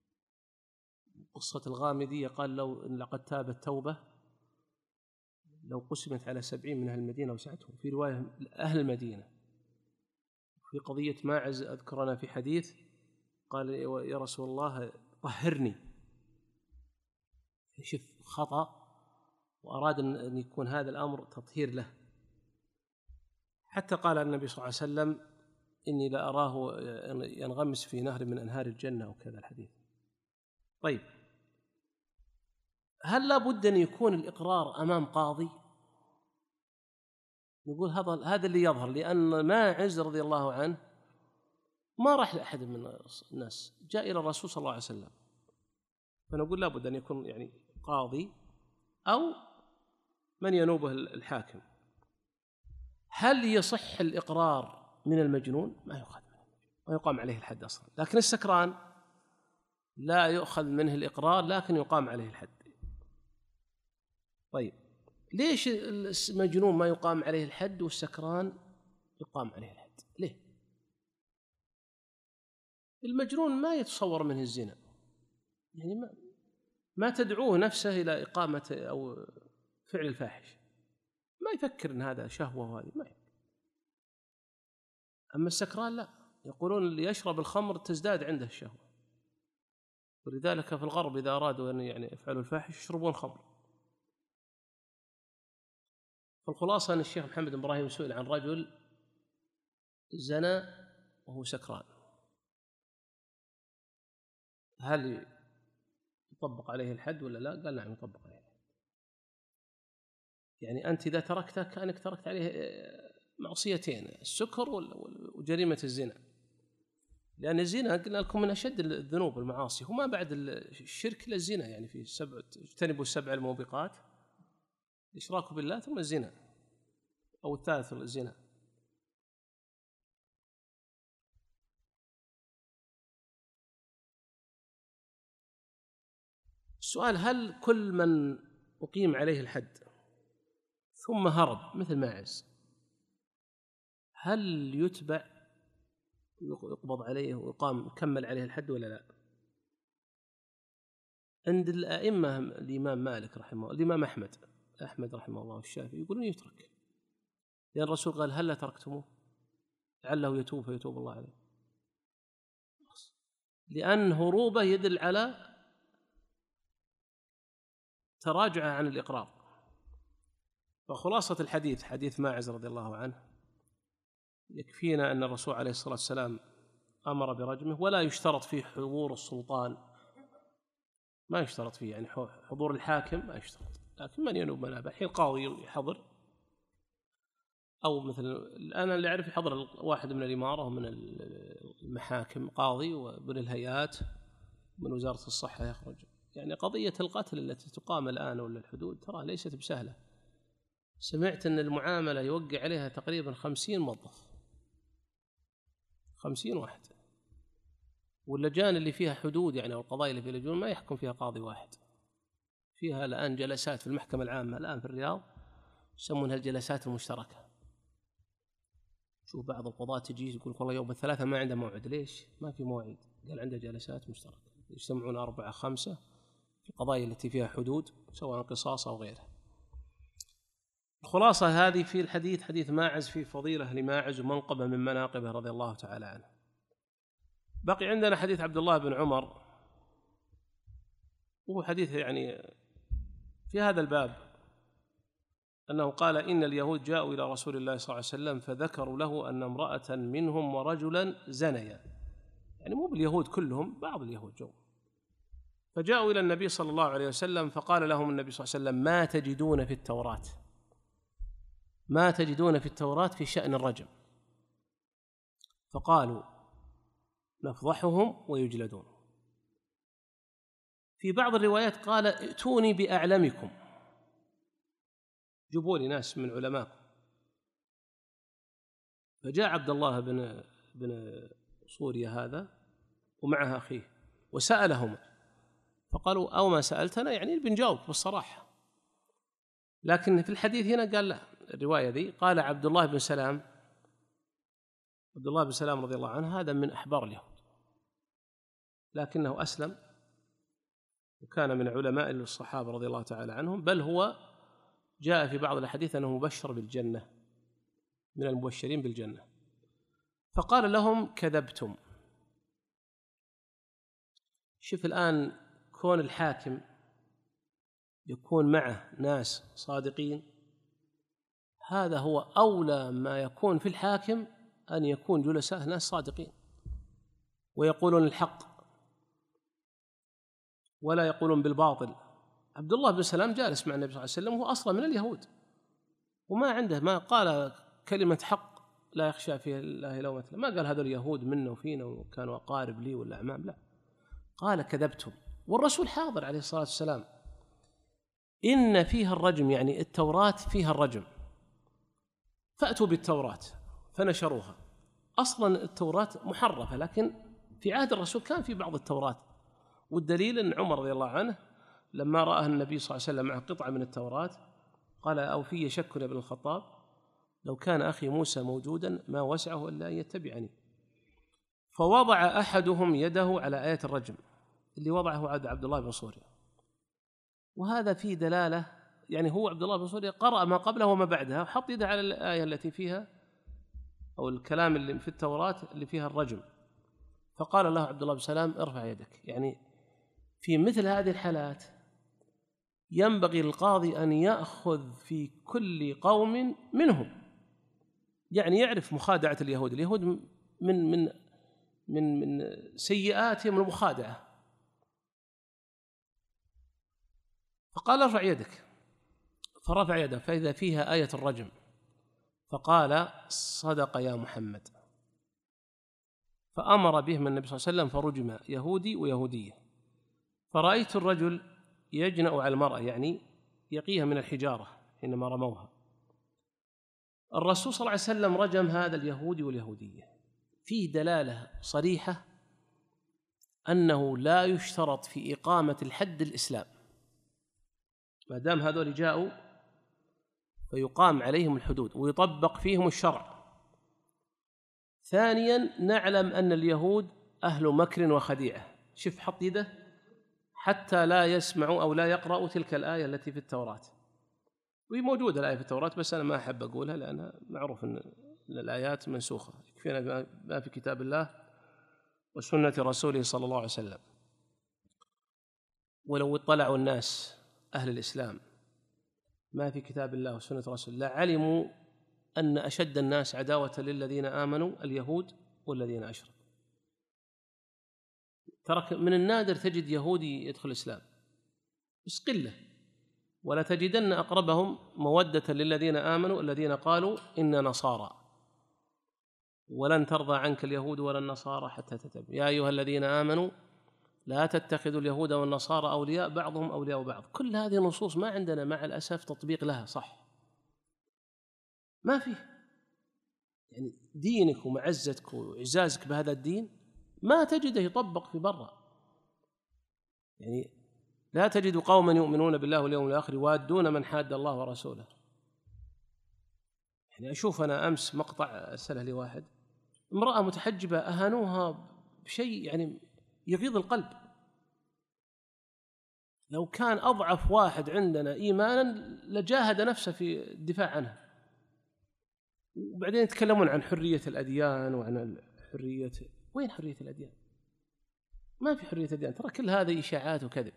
قصة الغامدية قال لقد تاب التوبة لو قسمت على 70 من أهل المدينة وسعتهم، في رواية أهل المدينة. في قضية ماعز أذكرنا في حديث قال يا رسول الله طهرني، شف خطأ وأراد أن يكون هذا الأمر تطهير له، حتى قال النبي صلى الله عليه وسلم إني لا أراه ينغمس في نهر من أنهار الجنة وكذا الحديث. طيب، هل لا بد أن يكون الإقرار أمام قاضي؟ نقول هذا اللي يظهر، لأن ماعز رضي الله عنه ما راح لأحد من الناس، جاء إلى الرسول صلى الله عليه وسلم، فنقول لا بد أن يكون يعني قاضي أو من ينوبه الحاكم. هل يصح الإقرار من المجنون ما يؤخذ منه ويقام عليه الحد أصلا، لكن السكران لا يؤخذ منه الإقرار لكن يقام عليه الحد. طيب ليش المجنون ما يقام عليه الحد والسكران يقام عليه الحد؟ ليه؟ المجنون ما يتصور منه الزنا، يعني ما تدعوه نفسه إلى إقامة أو فعل الفاحش، ما يفكر أن هذا شهوة وهذه ما يفكر. أما السكران لا، يقولون اللي يشرب الخمر تزداد عنده الشهوة، ولذلك في الغرب إذا أرادوا أن يعني يفعلوا الفاحش يشربون خمر. فالخلاصة أن الشيخ محمد بن إبراهيم سئل عن رجل زنى وهو سكران، هل يطبق عليه الحد ولا لا؟ قال نعم يطبق عليه الحد. يعني أنت إذا تركته كأنك تركت عليه معصيتين، السكر وجريمة الزنا، لأن الزنا قلنا لكم من أشد الذنوب والمعاصي، وما بعد الشرك للزنا، يعني في اجتنبوا 7 الموبقات، الإشراك بالله ثم الزنا، أو الثالث الزنا. السؤال: هل كل من أقيم عليه الحد ثم هرب مثل ماعز هل يتبع يقبض عليه ويقام يكمل عليه الحد ولا لا؟ عند الأئمة الإمام مالك رحمه الله، الإمام أحمد رحمه الله والشافعي يقولون يترك، لأن الرسول قال هل لا تركتموه لعله يتوب فيتوب الله عليه، لأن هروبه يدل على تراجعه عن الإقرار. فخلاصة الحديث حديث ماعز رضي الله عنه يكفينا أن الرسول عليه الصلاة والسلام أمر برجمه، ولا يشترط فيه حضور السلطان، ما يشترط فيه يعني حضور الحاكم ما يشترط، لكن من ينوب منابه، الحين القاضي يحضر، أو مثل الآن اللي أعرف يحضر واحد من الإمارة ومن المحاكم قاضي، ومن الهيئات من وزارة الصحة يخرج. يعني قضية القتل التي تقام الآن ولا الحدود ترى ليست بسهلة. سمعت أن المعاملة يوقع عليها تقريبا 50 موظف، 50 واحد، واللجان اللي فيها حدود يعني أو القضايا اللي فيها لجون ما يحكم فيها قاضي واحد، فيها الآن جلسات في المحكمة العامة الآن في الرياض يسمونها الجلسات المشتركة. شوف بعض القضاة تجي يقول والله يوم الثلاثاء ما عنده موعد، ليش ما في موعد؟ قال عنده جلسات مشتركة، يجتمعون 4 5 في القضايا التي فيها حدود سواء قصاص أو غيرها. الخلاصة هذه في الحديث، حديث ماعز في فضيلة لماعز ومنقبة من مناقبه رضي الله تعالى عنه. بقي عندنا حديث عبد الله بن عمر، وهو حديث يعني في هذا الباب، أنه قال إن اليهود جاءوا إلى رسول الله صلى الله عليه وسلم فذكروا له أن امرأة منهم ورجلا زنيا، يعني مو باليهود كلهم، بعض اليهود جو، فجاءوا إلى النبي صلى الله عليه وسلم فقال لهم النبي صلى الله عليه وسلم ما تجدون في التوراة، ما تجدون في التوراة في شأن الرجم؟ فقالوا نفضحهم ويجلدون. في بعض الروايات قال ائتوني بأعلمكم، جيبوا لي ناس من علماء. فجاء عبد الله بن صوريا هذا ومعها أخيه وسألهما، فقالوا أو ما سألتنا، يعني بنجاوب بالصراحة. لكن في الحديث هنا قال لا، الرواية ذي قال عبد الله بن سلام رضي الله عنه هذا من أحبار اليهود، لكنه أسلم وكان من علماء الصحابة رضي الله تعالى عنهم، بل هو جاء في بعض الأحاديث أنه مبشر بالجنة، من المبشرين بالجنة. فقال لهم كذبتم. شوف الآن كون الحاكم يكون معه ناس صادقين، هذا هو أولى ما يكون في الحاكم، أن يكون جلساء ناس صادقين ويقولون الحق ولا يقولون بالباطل. عبد الله بن سلام جالس مع النبي صلى الله عليه وسلم وهو أصلا من اليهود، وما عنده ما قال كلمة حق لا يخشى فيها الله لومة لائم، ما قال هذول اليهود منا وفينا وكانوا أقارب لي ولا أعمام، لا، قال كذبتم. والرسول حاضر عليه الصلاة والسلام، إن فيها الرجم، يعني التوراة فيها الرجم، فأتوا بالتوراة فنشروها أصلا التوراة محرفة، لكن في عهد الرسول كان في بعض التوراة. والدليل أن عمر رضي الله عنه لما رأى النبي صلى الله عليه وسلم معه قطعة من التوراة قال: أو في شك يا ابن الخطاب، لو كان أخي موسى موجودا ما وسعه إلا أن يتبعني. فوضع أحدهم يده على آية الرجم اللي وضعه عبد الله بن سوريا، وهذا فيه دلالة، يعني هو عبد الله بن سوريا قرأ ما قبله وما بعدها وحط يده على الآية التي فيها أو الكلام اللي في التوراة اللي فيها الرجم، فقال له عبد الله بن سلام: ارفع يدك. يعني في مثل هذه الحالات ينبغي القاضي أن يأخذ في كل قوم منهم، يعني يعرف مخادعة اليهود. اليهود من سيئاتهم المخادعة. فقال: ارفع يدك. فرفع يده فإذا فيها آية الرجم، فقال: صدق يا محمد. فأمر بهم النبي صلى الله عليه وسلم فرجم يهودي ويهودية. فرأيت الرجل يجنأ على المرأة، يعني يقيها من الحجارة حينما رموها. الرسول صلى الله عليه وسلم رجم هذا اليهودي واليهودية. فيه دلالة صريحة أنه لا يشترط في إقامة الحد الإسلام، ما دام هذول جاءوا فيقام عليهم الحدود ويطبق فيهم الشرع. ثانيا نعلم أن اليهود أهل مكر وخديعة. شوف حط يده حتى لا يسمعوا أو لا يقرأوا تلك الآية التي في التوراة، وهي موجودة الآية في التوراة بس أنا ما أحب أقولها لأنها معروف أن الآيات منسوخة، يكفينا ما في كتاب الله وسنة رسوله صلى الله عليه وسلم. ولو اطلعوا الناس أهل الإسلام ما في كتاب الله وسنة رسوله لعلموا أن أشد الناس عداوة للذين آمنوا اليهود والذين أشركوا. ترى من النادر تجد يهودي يدخل الإسلام بس قلة، ولا تجدن أقربهم مودة للذين آمنوا الذين قالوا إن نصارى ولن ترضى عنك اليهود ولا النصارى حتى تتبع. يا أيها الذين آمنوا لا تتخذوا اليهود والنصارى أولياء بعضهم أولياء بعض. كل هذه النصوص ما عندنا مع الأسف تطبيق لها صح، ما فيه. يعني دينك ومعزتك وإعزازك بهذا الدين ما تجده يطبق في برا. يعني لا تجد قوما يؤمنون بالله واليوم الآخر يوادون من حاد الله ورسوله. يعني أشوف أنا أمس مقطع أرسله لي واحد، امرأة متحجبة أهانوها بشيء يعني يغيظ القلب. لو كان أضعف واحد عندنا إيمانا لجاهد نفسه في الدفاع عنها. وبعدين يتكلمون عن حرية الأديان وعن حرية، وين حرية الأديان؟ ما في حرية الأديان، ترى كل هذا إشاعات وكذب.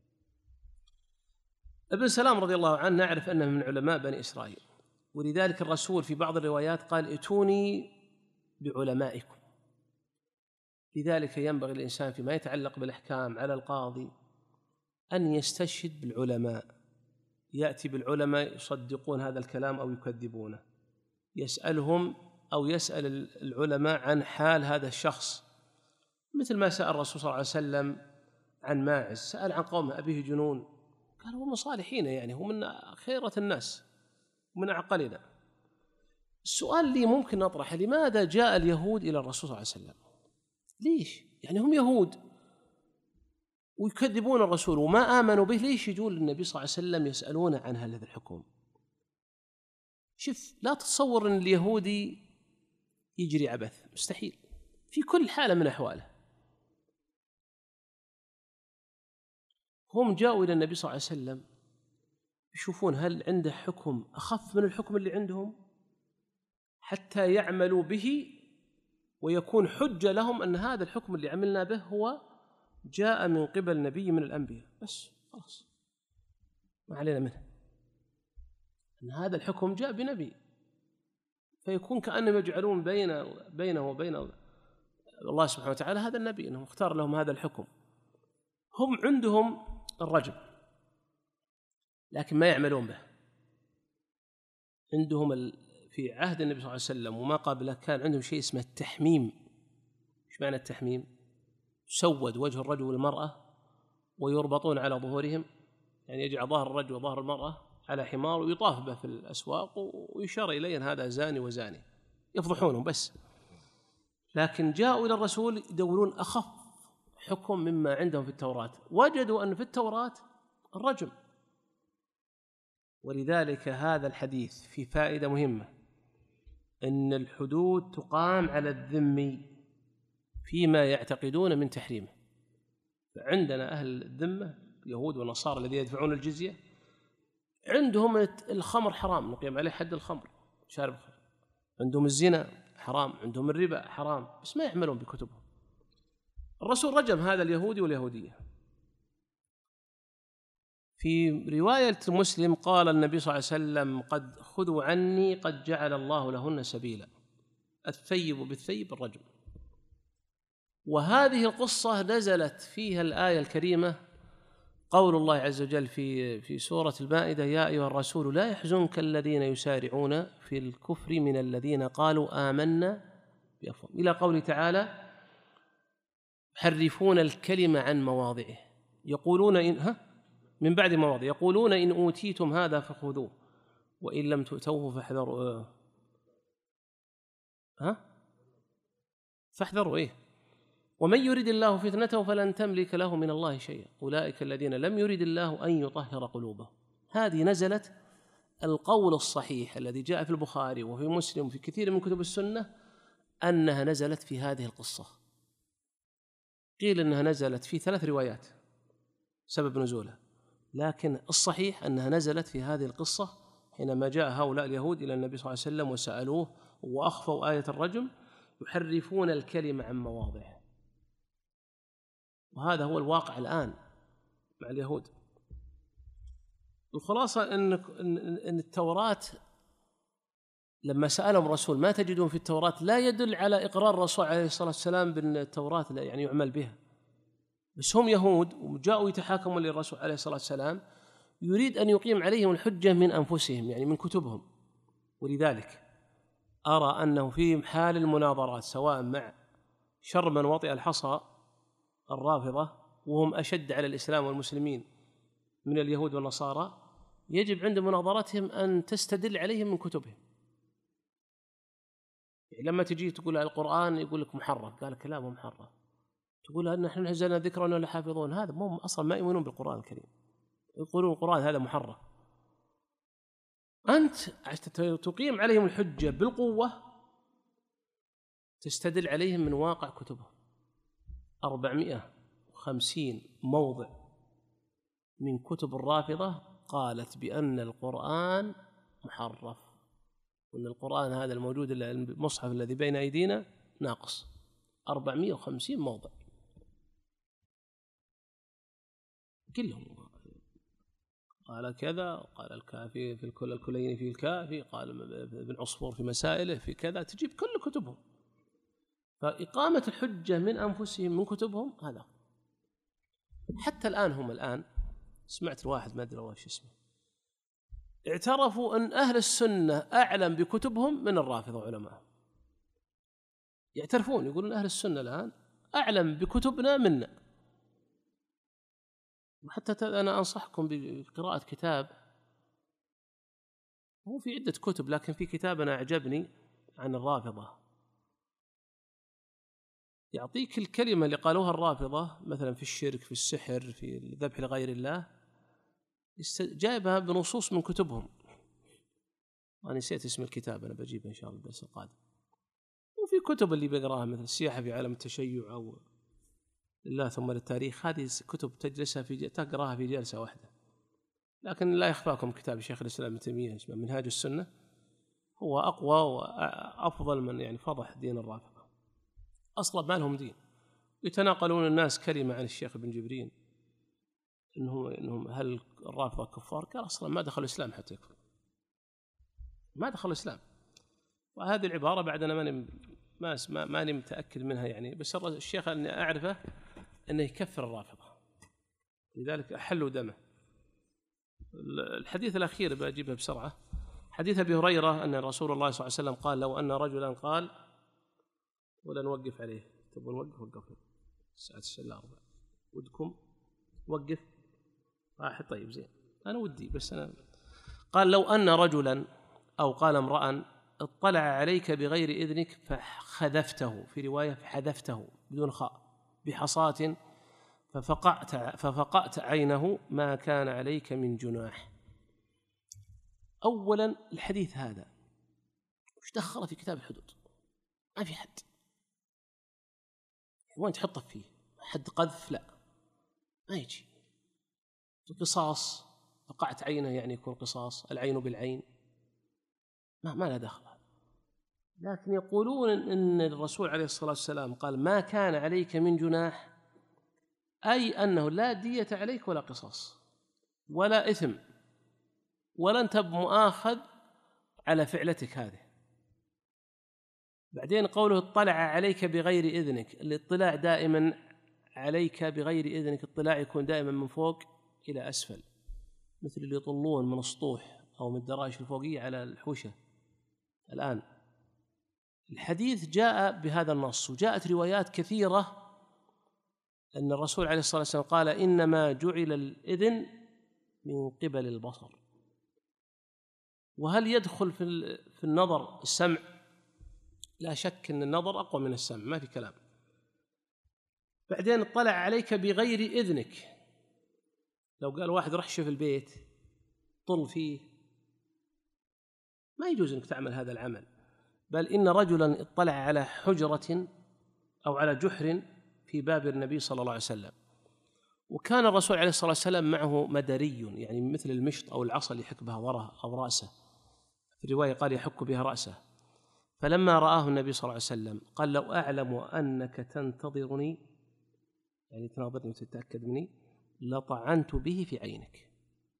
ابن سلام رضي الله عنه نعرف أنه من علماء بني إسرائيل، ولذلك الرسول في بعض الروايات قال: ائتوني بعلمائكم. لذلك ينبغي الإنسان فيما يتعلق بالأحكام على القاضي أن يستشهد بالعلماء، يأتي بالعلماء يصدقون هذا الكلام أو يكذبونه، يسألهم أو يسأل العلماء عن حال هذا الشخص، مثل ما سأل الرسول صلى الله عليه وسلم عن ماعز، سأل عن قومه أبيه جنون، قال هو من صالحين، يعني هو من خيرة الناس ومن أعقلنا. السؤال اللي ممكن نطرحه: لماذا جاء اليهود إلى الرسول صلى الله عليه وسلم؟ ليش؟ يعني هم يهود ويكذبون الرسول وما آمنوا به، ليش يجون للنبي صلى الله عليه وسلم يسألونه عن هذا الحكم؟ شوف، لا تتصور أن اليهودي يجري عبث، مستحيل في كل حالة من أحواله. هم جاءوا إلى النبي صلى الله عليه وسلم يشوفون هل عنده حكم أخف من الحكم اللي عندهم حتى يعملوا به ويكون حجة لهم أن هذا الحكم اللي عملنا به هو جاء من قبل نبي من الأنبياء، بس خلاص ما علينا منه، أن هذا الحكم جاء بنبي، فيكون كأنهم يجعلون بينه وبين الله سبحانه وتعالى هذا النبي، أنه اختار لهم هذا الحكم. هم عندهم الرجم لكن ما يعملون به. عندهم في عهد النبي صلى الله عليه وسلم وما قبله كان عندهم شيء اسمه التحميم. ايش معنى التحميم؟ يسود وجه الرجل والمرأة ويربطون على ظهورهم، يعني يجعل ظهر الرجل وظهر المرأة على حمار ويطاف به في الأسواق ويشار إليه أن هذا زاني وزاني، يفضحونهم بس. لكن جاءوا إلى الرسول يدورون أخف حكم مما عندهم في التوراة، وجدوا أن في التوراة الرجم. ولذلك هذا الحديث في فائدة مهمة، أن الحدود تقام على الذمي فيما يعتقدون من تحريمه. فعندنا أهل الذمة يهود ونصارى الذين يدفعون الجزية، عندهم الخمر حرام، نقيم عليه حد الخمر، شارب الخمر. عندهم الزنا حرام، عندهم الربا حرام، بس ما يعملون بكتبهم. الرسول رجم هذا اليهودي واليهودية. في رواية مسلم قال النبي صلى الله عليه وسلم: قد خذوا عني قد جعل الله لهن سبيلا، الثيب بالثيب الرجم. وهذه القصة نزلت فيها الآية الكريمة، قول الله عز وجل في سورة المائدة: يا أيها الرسول لا يحزنك الذين يسارعون في الكفر من الذين قالوا آمنا بأفواههم، إلى قوله تعالى: يحرفون الكلمة عن مواضعه، يقولون من بعد مواضع، يقولون إن أوتيتم هذا فخذوه وإن لم تؤتوه فاحذروا. فاحذروا ومن يرد الله فتنته فلن تملك له من الله شيئا أولئك الذين لم يرد الله أن يطهر قلوبهم. هذه نزلت القول الصحيح الذي جاء في البخاري وفي مسلم وفي كثير من كتب السنة أنها نزلت في هذه القصة. قيل أنها نزلت في 3 روايات سبب نزولها، لكن الصحيح أنها نزلت في هذه القصة حينما جاء هؤلاء اليهود إلى النبي صلى الله عليه وسلم وسألوه وأخفوا آية الرجم، يحرفون الكلمة عن مواضعه. وهذا هو الواقع الآن مع اليهود. الخلاصة أن التوراة لما سألهم الرسول ما تجدون في التوراة لا يدل على إقرار الرسول عليه الصلاة والسلام بأن التوراة لا يعني يعمل بها، بس هم يهود وجاءوا يتحاكمون للرسول عليه الصلاة والسلام، يريد أن يقيم عليهم الحجة من أنفسهم يعني من كتبهم. ولذلك أرى أنه في حال المناظرات سواء مع شر من وطئ الحصى الرافضة وهم أشد على الإسلام والمسلمين من اليهود والنصارى، يجب عند مناظرتهم أن تستدل عليهم من كتبهم. يعني لما تجي تقول القرآن يقول لك محرف، قال كلامه محرف، تقول أن نحن نزلنا ذكرنا لحافظون، هذا هم أصلا ما يؤمنون بالقرآن الكريم، يقولون القرآن هذا محرف. أنت تقيم عليهم الحجة بالقوة، تستدل عليهم من واقع كتبهم. 450 موضع من كتب الرافضة قالت بأن القرآن محرف، وأن القرآن هذا الموجود المصحف الذي بين أيدينا ناقص. 450 موضع كلهم قال كذا، قال الكافي في الكلين في الكافي، قال ابن عصفور في مسائله في كذا، تجيب كل كتبهم. فإقامة الحجة من أنفسهم من كتبهم هذا. حتى الآن هم الآن سمعت الواحد ما أدري وش اسمه اعترفوا أن أهل السنة أعلم بكتبهم من الرافضة علماء، يعترفون يقولون أهل السنة الآن أعلم بكتبنا منا. وحتى أنا أنصحكم بقراءة كتاب، هو في عدة كتب لكن في كتاب أنا أعجبني عن الرافضة، يعطيك الكلمة اللي قالوها الرافضة مثلا في الشرك في السحر في الذبح لغير الله، جايبها بنصوص من كتبهم. أنا نسيت اسم الكتاب، أنا بجيبه إن شاء الله الدرس القادم. وفي كتب اللي بقراها مثل السياحة في عالم التشيع أو لله ثم للتاريخ، هذه كتب تجلسها تقراها في جلسة واحدة. لكن لا يخفاكم كتاب شيخ الإسلام ابن تيمية اسمه منهاج السنة، هو أقوى وأفضل من يعني فضح دين الرافضة. أصلا ما لهم دين، يتناقلون الناس كلمة عن الشيخ ابن جبرين إنهم هل الرافضة كفار؟ قال أصلا ما دخل الإسلام حتى يكفر، ما دخل الإسلام. وهذه العبارة بعد أنا ماني متأكد منها يعني، بس الشيخ أني أعرفه أنه يكفر الرافضة، لذلك أحلوا دمه. الحديث الأخير بأجيبه بسرعة، حديث أبي هريرة أن رسول الله صلى الله عليه وسلم قال: لو أن رجلا قال، ولا نوقف عليه، تبون وقف الساعة 4 ودكم وقف واحد، طيب زين أنا ودي، بس أنا قال: لو أن رجلا أو قال امرأ اطلع عليك بغير إذنك فخذفته، في رواية فحذفته بدون خاء بحصاة ففقأت عينه ما كان عليك من جناح. أولا الحديث هذا وش دخله في كتاب الحدود؟ ما في حد، وين تحطه فيه؟ حد قذف؟ لا، ما يجي. القصاص فقعت عينه يعني يكون قصاص، العين بالعين، ما لا دخل. لكن يقولون إن الرسول عليه الصلاة والسلام قال ما كان عليك من جناح، أي أنه لا دية عليك ولا قصاص ولا إثم، ولا أنت مؤاخذ على فعلتك هذه. بعدين قوله اطلع عليك بغير إذنك، الاطلاع دائما عليك بغير إذنك، اطلاع يكون دائما من فوق إلى أسفل، مثل اللي يطلون من السطوح أو من الدرائش الفوقية على الحوشة. الآن الحديث جاء بهذا النص، وجاءت روايات كثيرة أن الرسول عليه الصلاة والسلام قال إنما جعل الإذن من قبل البصر. وهل يدخل في النظر السمع؟ لا شك أن النظر أقوى من السمع، ما في كلام. بعدين اطلع عليك بغير إذنك، لو قال واحد رح شوف البيت طل فيه، ما يجوز أنك تعمل هذا العمل. بل إن رجلا اطلع على حجرة أو على جحر في باب النبي صلى الله عليه وسلم، وكان الرسول عليه الصلاة والسلام معه مدري، يعني مثل المشط أو العصا اللي يحك بها ظهره أو رأسه، في رواية قال يحك بها رأسه. فلما رآه النبي صلى الله عليه وسلم قال لو أعلم أنك تنتظرني، يعني تناظرني وتتأكد مني، لطعنت به في عينك،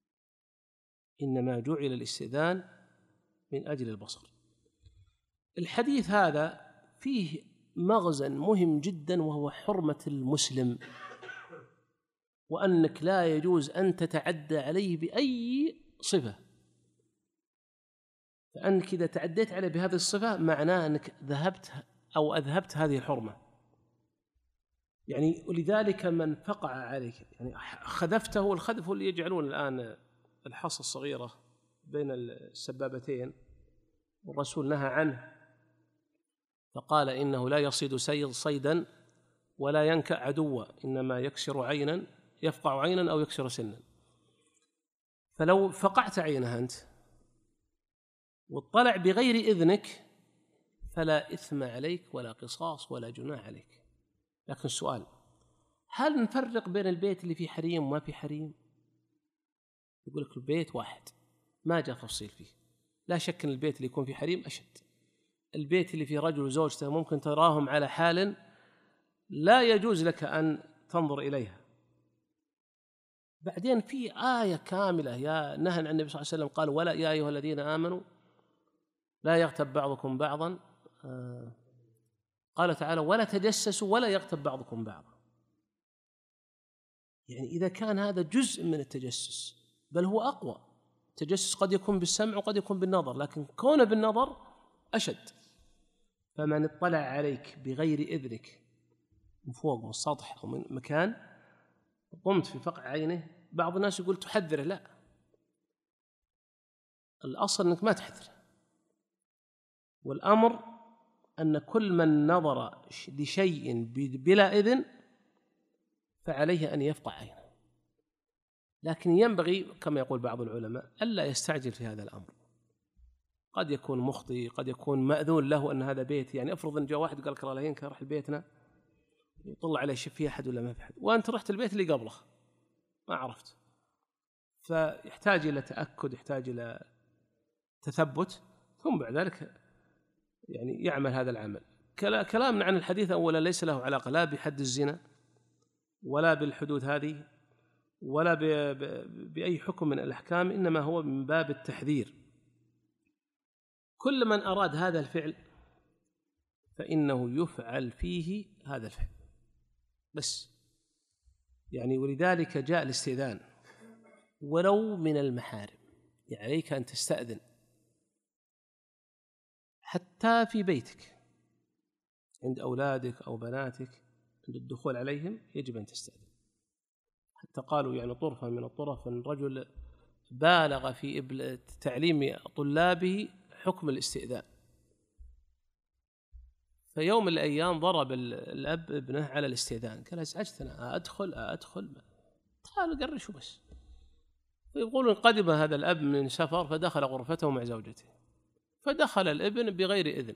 إنما جعل الاستئذان من أجل البصر. الحديث هذا فيه مغزى مهم جدا، وهو حرمة المسلم، وأنك لا يجوز أن تتعدى عليه بأي صفة، فأنك إذا تعديت عليه بهذه الصفة معناه أنك ذهبت أو أذهبت هذه الحرمة. يعني ولذلك من فقع عليك يعني خذفته، والخذف اللي يجعلون الآن الحصى الصغيرة بين السبابتين، والرسول نهى عنه فقال إنه لا يصيد صيدا ولا ينكأ عدوا، إنما يكسر عينا، يفقع عينا أو يكسر سنا. فلو فقعت عينها أنت واطلع بغير إذنك فلا إثم عليك ولا قصاص ولا جناح عليك. لكن السؤال، هل نفرق بين البيت اللي فيه حريم وما فيه حريم؟ يقول لك البيت واحد ما جاء تفصيل فيه. لا شك أن البيت اللي يكون فيه حريم أشد. البيت اللي فيه رجل وزوجته ممكن تراهم على حال لا يجوز لك أن تنظر إليها. بعدين في آية كاملة يا نهى عن النبي صلى الله عليه وسلم قال ولا يا أيها الذين آمنوا لا يغتب بعضكم بعضا، قال تعالى ولا تجسسوا ولا يغتب بعضكم بعضا. يعني إذا كان هذا جزء من التجسس بل هو أقوى. التجسس قد يكون بالسمع وقد يكون بالنظر، لكن كونه بالنظر أشد. فمن اطلع عليك بغير إذنك من فوق من السطح أو من مكان قمت في فقع عينه، بعض الناس يقول تحذره، لا، الأصل أنك ما تحذره. والأمر أن كل من نظر لشيء بلا إذن فعليه أن يفقع عينه. لكن ينبغي كما يقول بعض العلماء ألا يستعجل في هذا الأمر. قد يكون مخطئ، قد يكون مأذون له أن هذا بيت، يعني أفرض أن جاء واحد قال لك الله ينكر رح لبيتنا يطلع عليه شوف فيه أحد ولا ما في أحد، وأنت رحت البيت اللي قبله ما عرفت، فيحتاج إلى تأكد، يحتاج إلى تثبت، ثم بعد ذلك يعني يعمل هذا العمل. كلامنا عن الحديث أولا ليس له علاقة لا بحد الزنا ولا بالحدود هذه ولا بأي حكم من الأحكام، إنما هو من باب التحذير. كل من أراد هذا الفعل فإنه يفعل فيه هذا الفعل بس، يعني ولذلك جاء الاستئذان ولو من المحارم، يعني عليك أن تستأذن حتى في بيتك عند أولادك أو بناتك، عند الدخول عليهم يجب أن تستأذن. حتى قالوا يعني طرفا من الطرف أن الرجل بالغ في تعليم طلابه حكم الاستئذان، فيوم من الأيام ضرب الأب ابنه على الاستئذان، قال أزعجت أنا، أدخل قال قرش وبس. فيقولون قدم هذا الأب من سفر فدخل غرفته مع زوجته، فدخل الابن بغير إذن،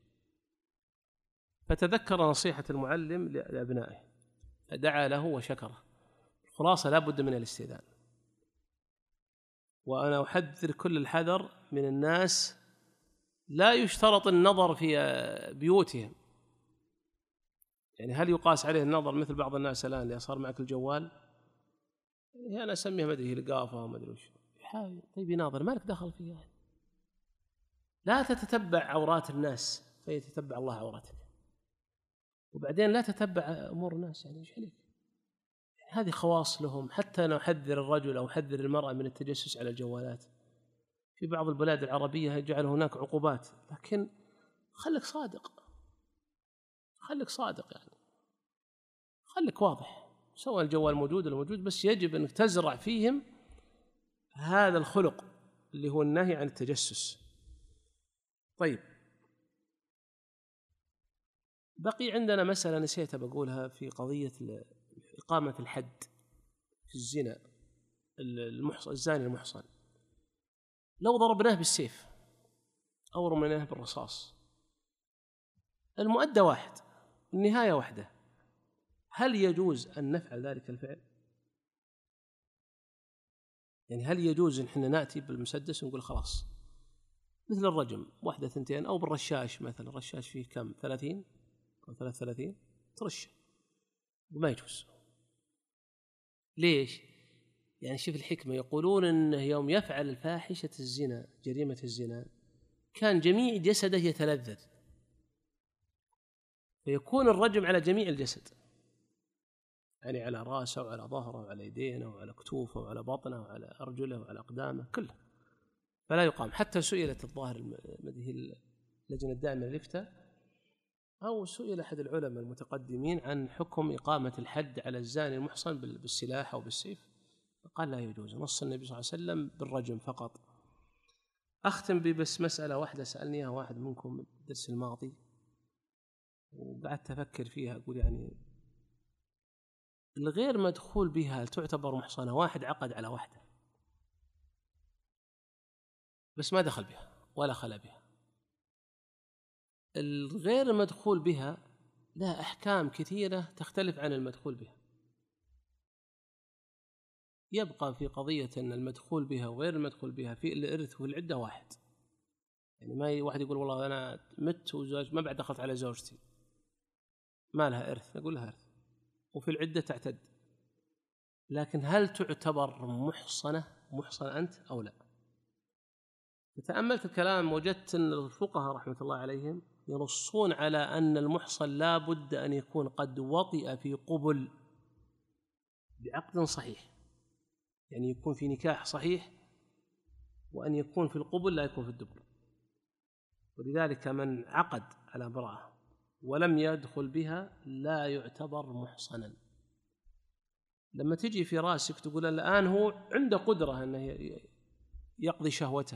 فتذكر نصيحة المعلم لأبنائه فدعا له وشكره. خلاصة لا بد من الاستئذان. وأنا أحذر كل الحذر من الناس، لا يشترط النظر في بيوتهم. يعني هل يقاس عليه النظر مثل بعض الناس الآن اللي صار معك الجوال، يعني أنا أسميها ما أدري لقافة وما أدري وش، طيب يناظر مالك دخل فيها. لا تتتبع عورات الناس فيتتبع الله عوراتك، وبعدين لا تتبع أمور الناس، يعني إيش عليك؟ هذه خواص لهم. حتى أنا أحذر الرجل أو أحذر المرأة من التجسس على الجوالات. في بعض البلاد العربية يجعل هناك عقوبات، لكن خلك صادق، يعني خلك واضح، سواء الجوال موجود ولا موجود، بس يجب أنك تزرع فيهم هذا الخلق اللي هو النهي عن التجسس. طيب، بقي عندنا مسألة نسيت بقولها في قضية إقامة الحد في الزنا. الزاني المحصن لو ضربناه بالسيف أو رميناه بالرصاص، المؤدى واحد، النهاية واحدة، هل يجوز أن نفعل ذلك الفعل؟ يعني هل يجوز أن احنا نأتي بالمسدس ونقول خلاص مثل الرجم 1 2، أو بالرشاش مثلا، الرشاش فيه كم 30 أو 33 ترشه؟ وما يجوز. ليش؟ يعني شوف الحكمة، يقولون أنه يوم يفعل الفاحشة الزنا، جريمة الزنا، كان جميع جسده يتلذذ، فيكون الرجم على جميع الجسد، يعني على رأسه وعلى ظهره وعلى يدينه وعلى كتوفه وعلى بطنه وعلى أرجله وعلى أقدامه كله، فلا يقام. حتى سئلت الظاهر اللجنة الدائمة للإفتاء، أو سئل أحد العلماء المتقدمين عن حكم إقامة الحد على الزاني المحصن بالسلاح أو بالسيف، فقال لا يجوز، نص النبي صلى الله عليه وسلم بالرجم فقط. أختم ببس مسألة واحدة سألني إياها واحد منكم الدرس الماضي، وقعدت أفكر فيها، أقول يعني الغير مدخول بها تعتبر محصنة. واحد عقد على واحدة بس ما دخل بها ولا خلى بها، الغير المدخول بها لها أحكام كثيرة تختلف عن المدخول بها. يبقى في قضية أن المدخول بها وغير المدخول بها في الإرث والعدة واحد. يعني ما واحد يقول والله أنا مت وزوج ما بعد دخلت على زوجتي ما لها إرث، نقول لها إرث وفي العدة تعتد، لكن هل تعتبر محصنة أنت أو لا؟ تأملت الكلام وجدت أن الفقهاء رحمة الله عليهم ينصون على أن المحصن لا بد أن يكون قد وطئ في قبل بعقد صحيح، يعني يكون في نكاح صحيح، وأن يكون في القبل لا يكون في الدبر. ولذلك من عقد على امرأة ولم يدخل بها لا يعتبر محصنا. لما تجي في راسك تقول الآن هو عنده قدرة أنه يقضي شهوته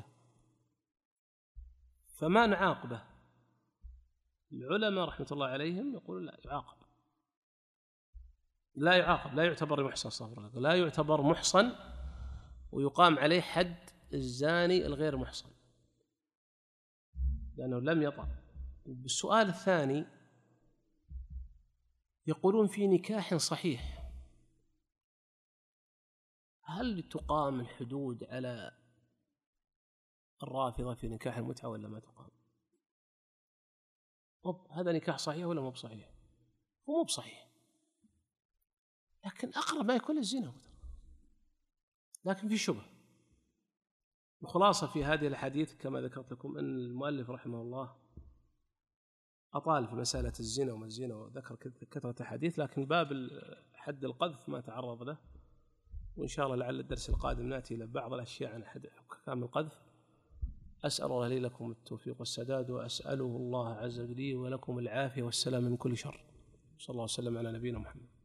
فما نعاقبه، العلماء رحمة الله عليهم يقولون لا يعاقب، لا يعتبر محصن، صفر لا يعتبر محصن، ويقام عليه حد الزاني الغير محصن لأنه لم يطأ. بالسؤال الثاني يقولون في نكاح صحيح هل تقام الحدود على الرافضة في نكاح المتعة ولا ما تقام؟ هذا نكاح صحيح ولا مو بصحيح؟ هو مو بصحيح، لكن أقرب ما يكون الزنا، لكن في شبه. الخلاصة في هذه الحديث كما ذكرت لكم أن المؤلف رحمه الله أطال في مسألة الزنا وما الزنا وذكر كثرة حديث، لكن باب حد القذف ما تعرض له، وإن شاء الله لعل الدرس القادم نأتي إلى بعض الأشياء عن أحكام القذف. أسأل الله لي لكم التوفيق والسداد، وأسأله الله عز وجل ولكم العافية والسلام من كل شر. صلى الله وسلم على نبينا محمد.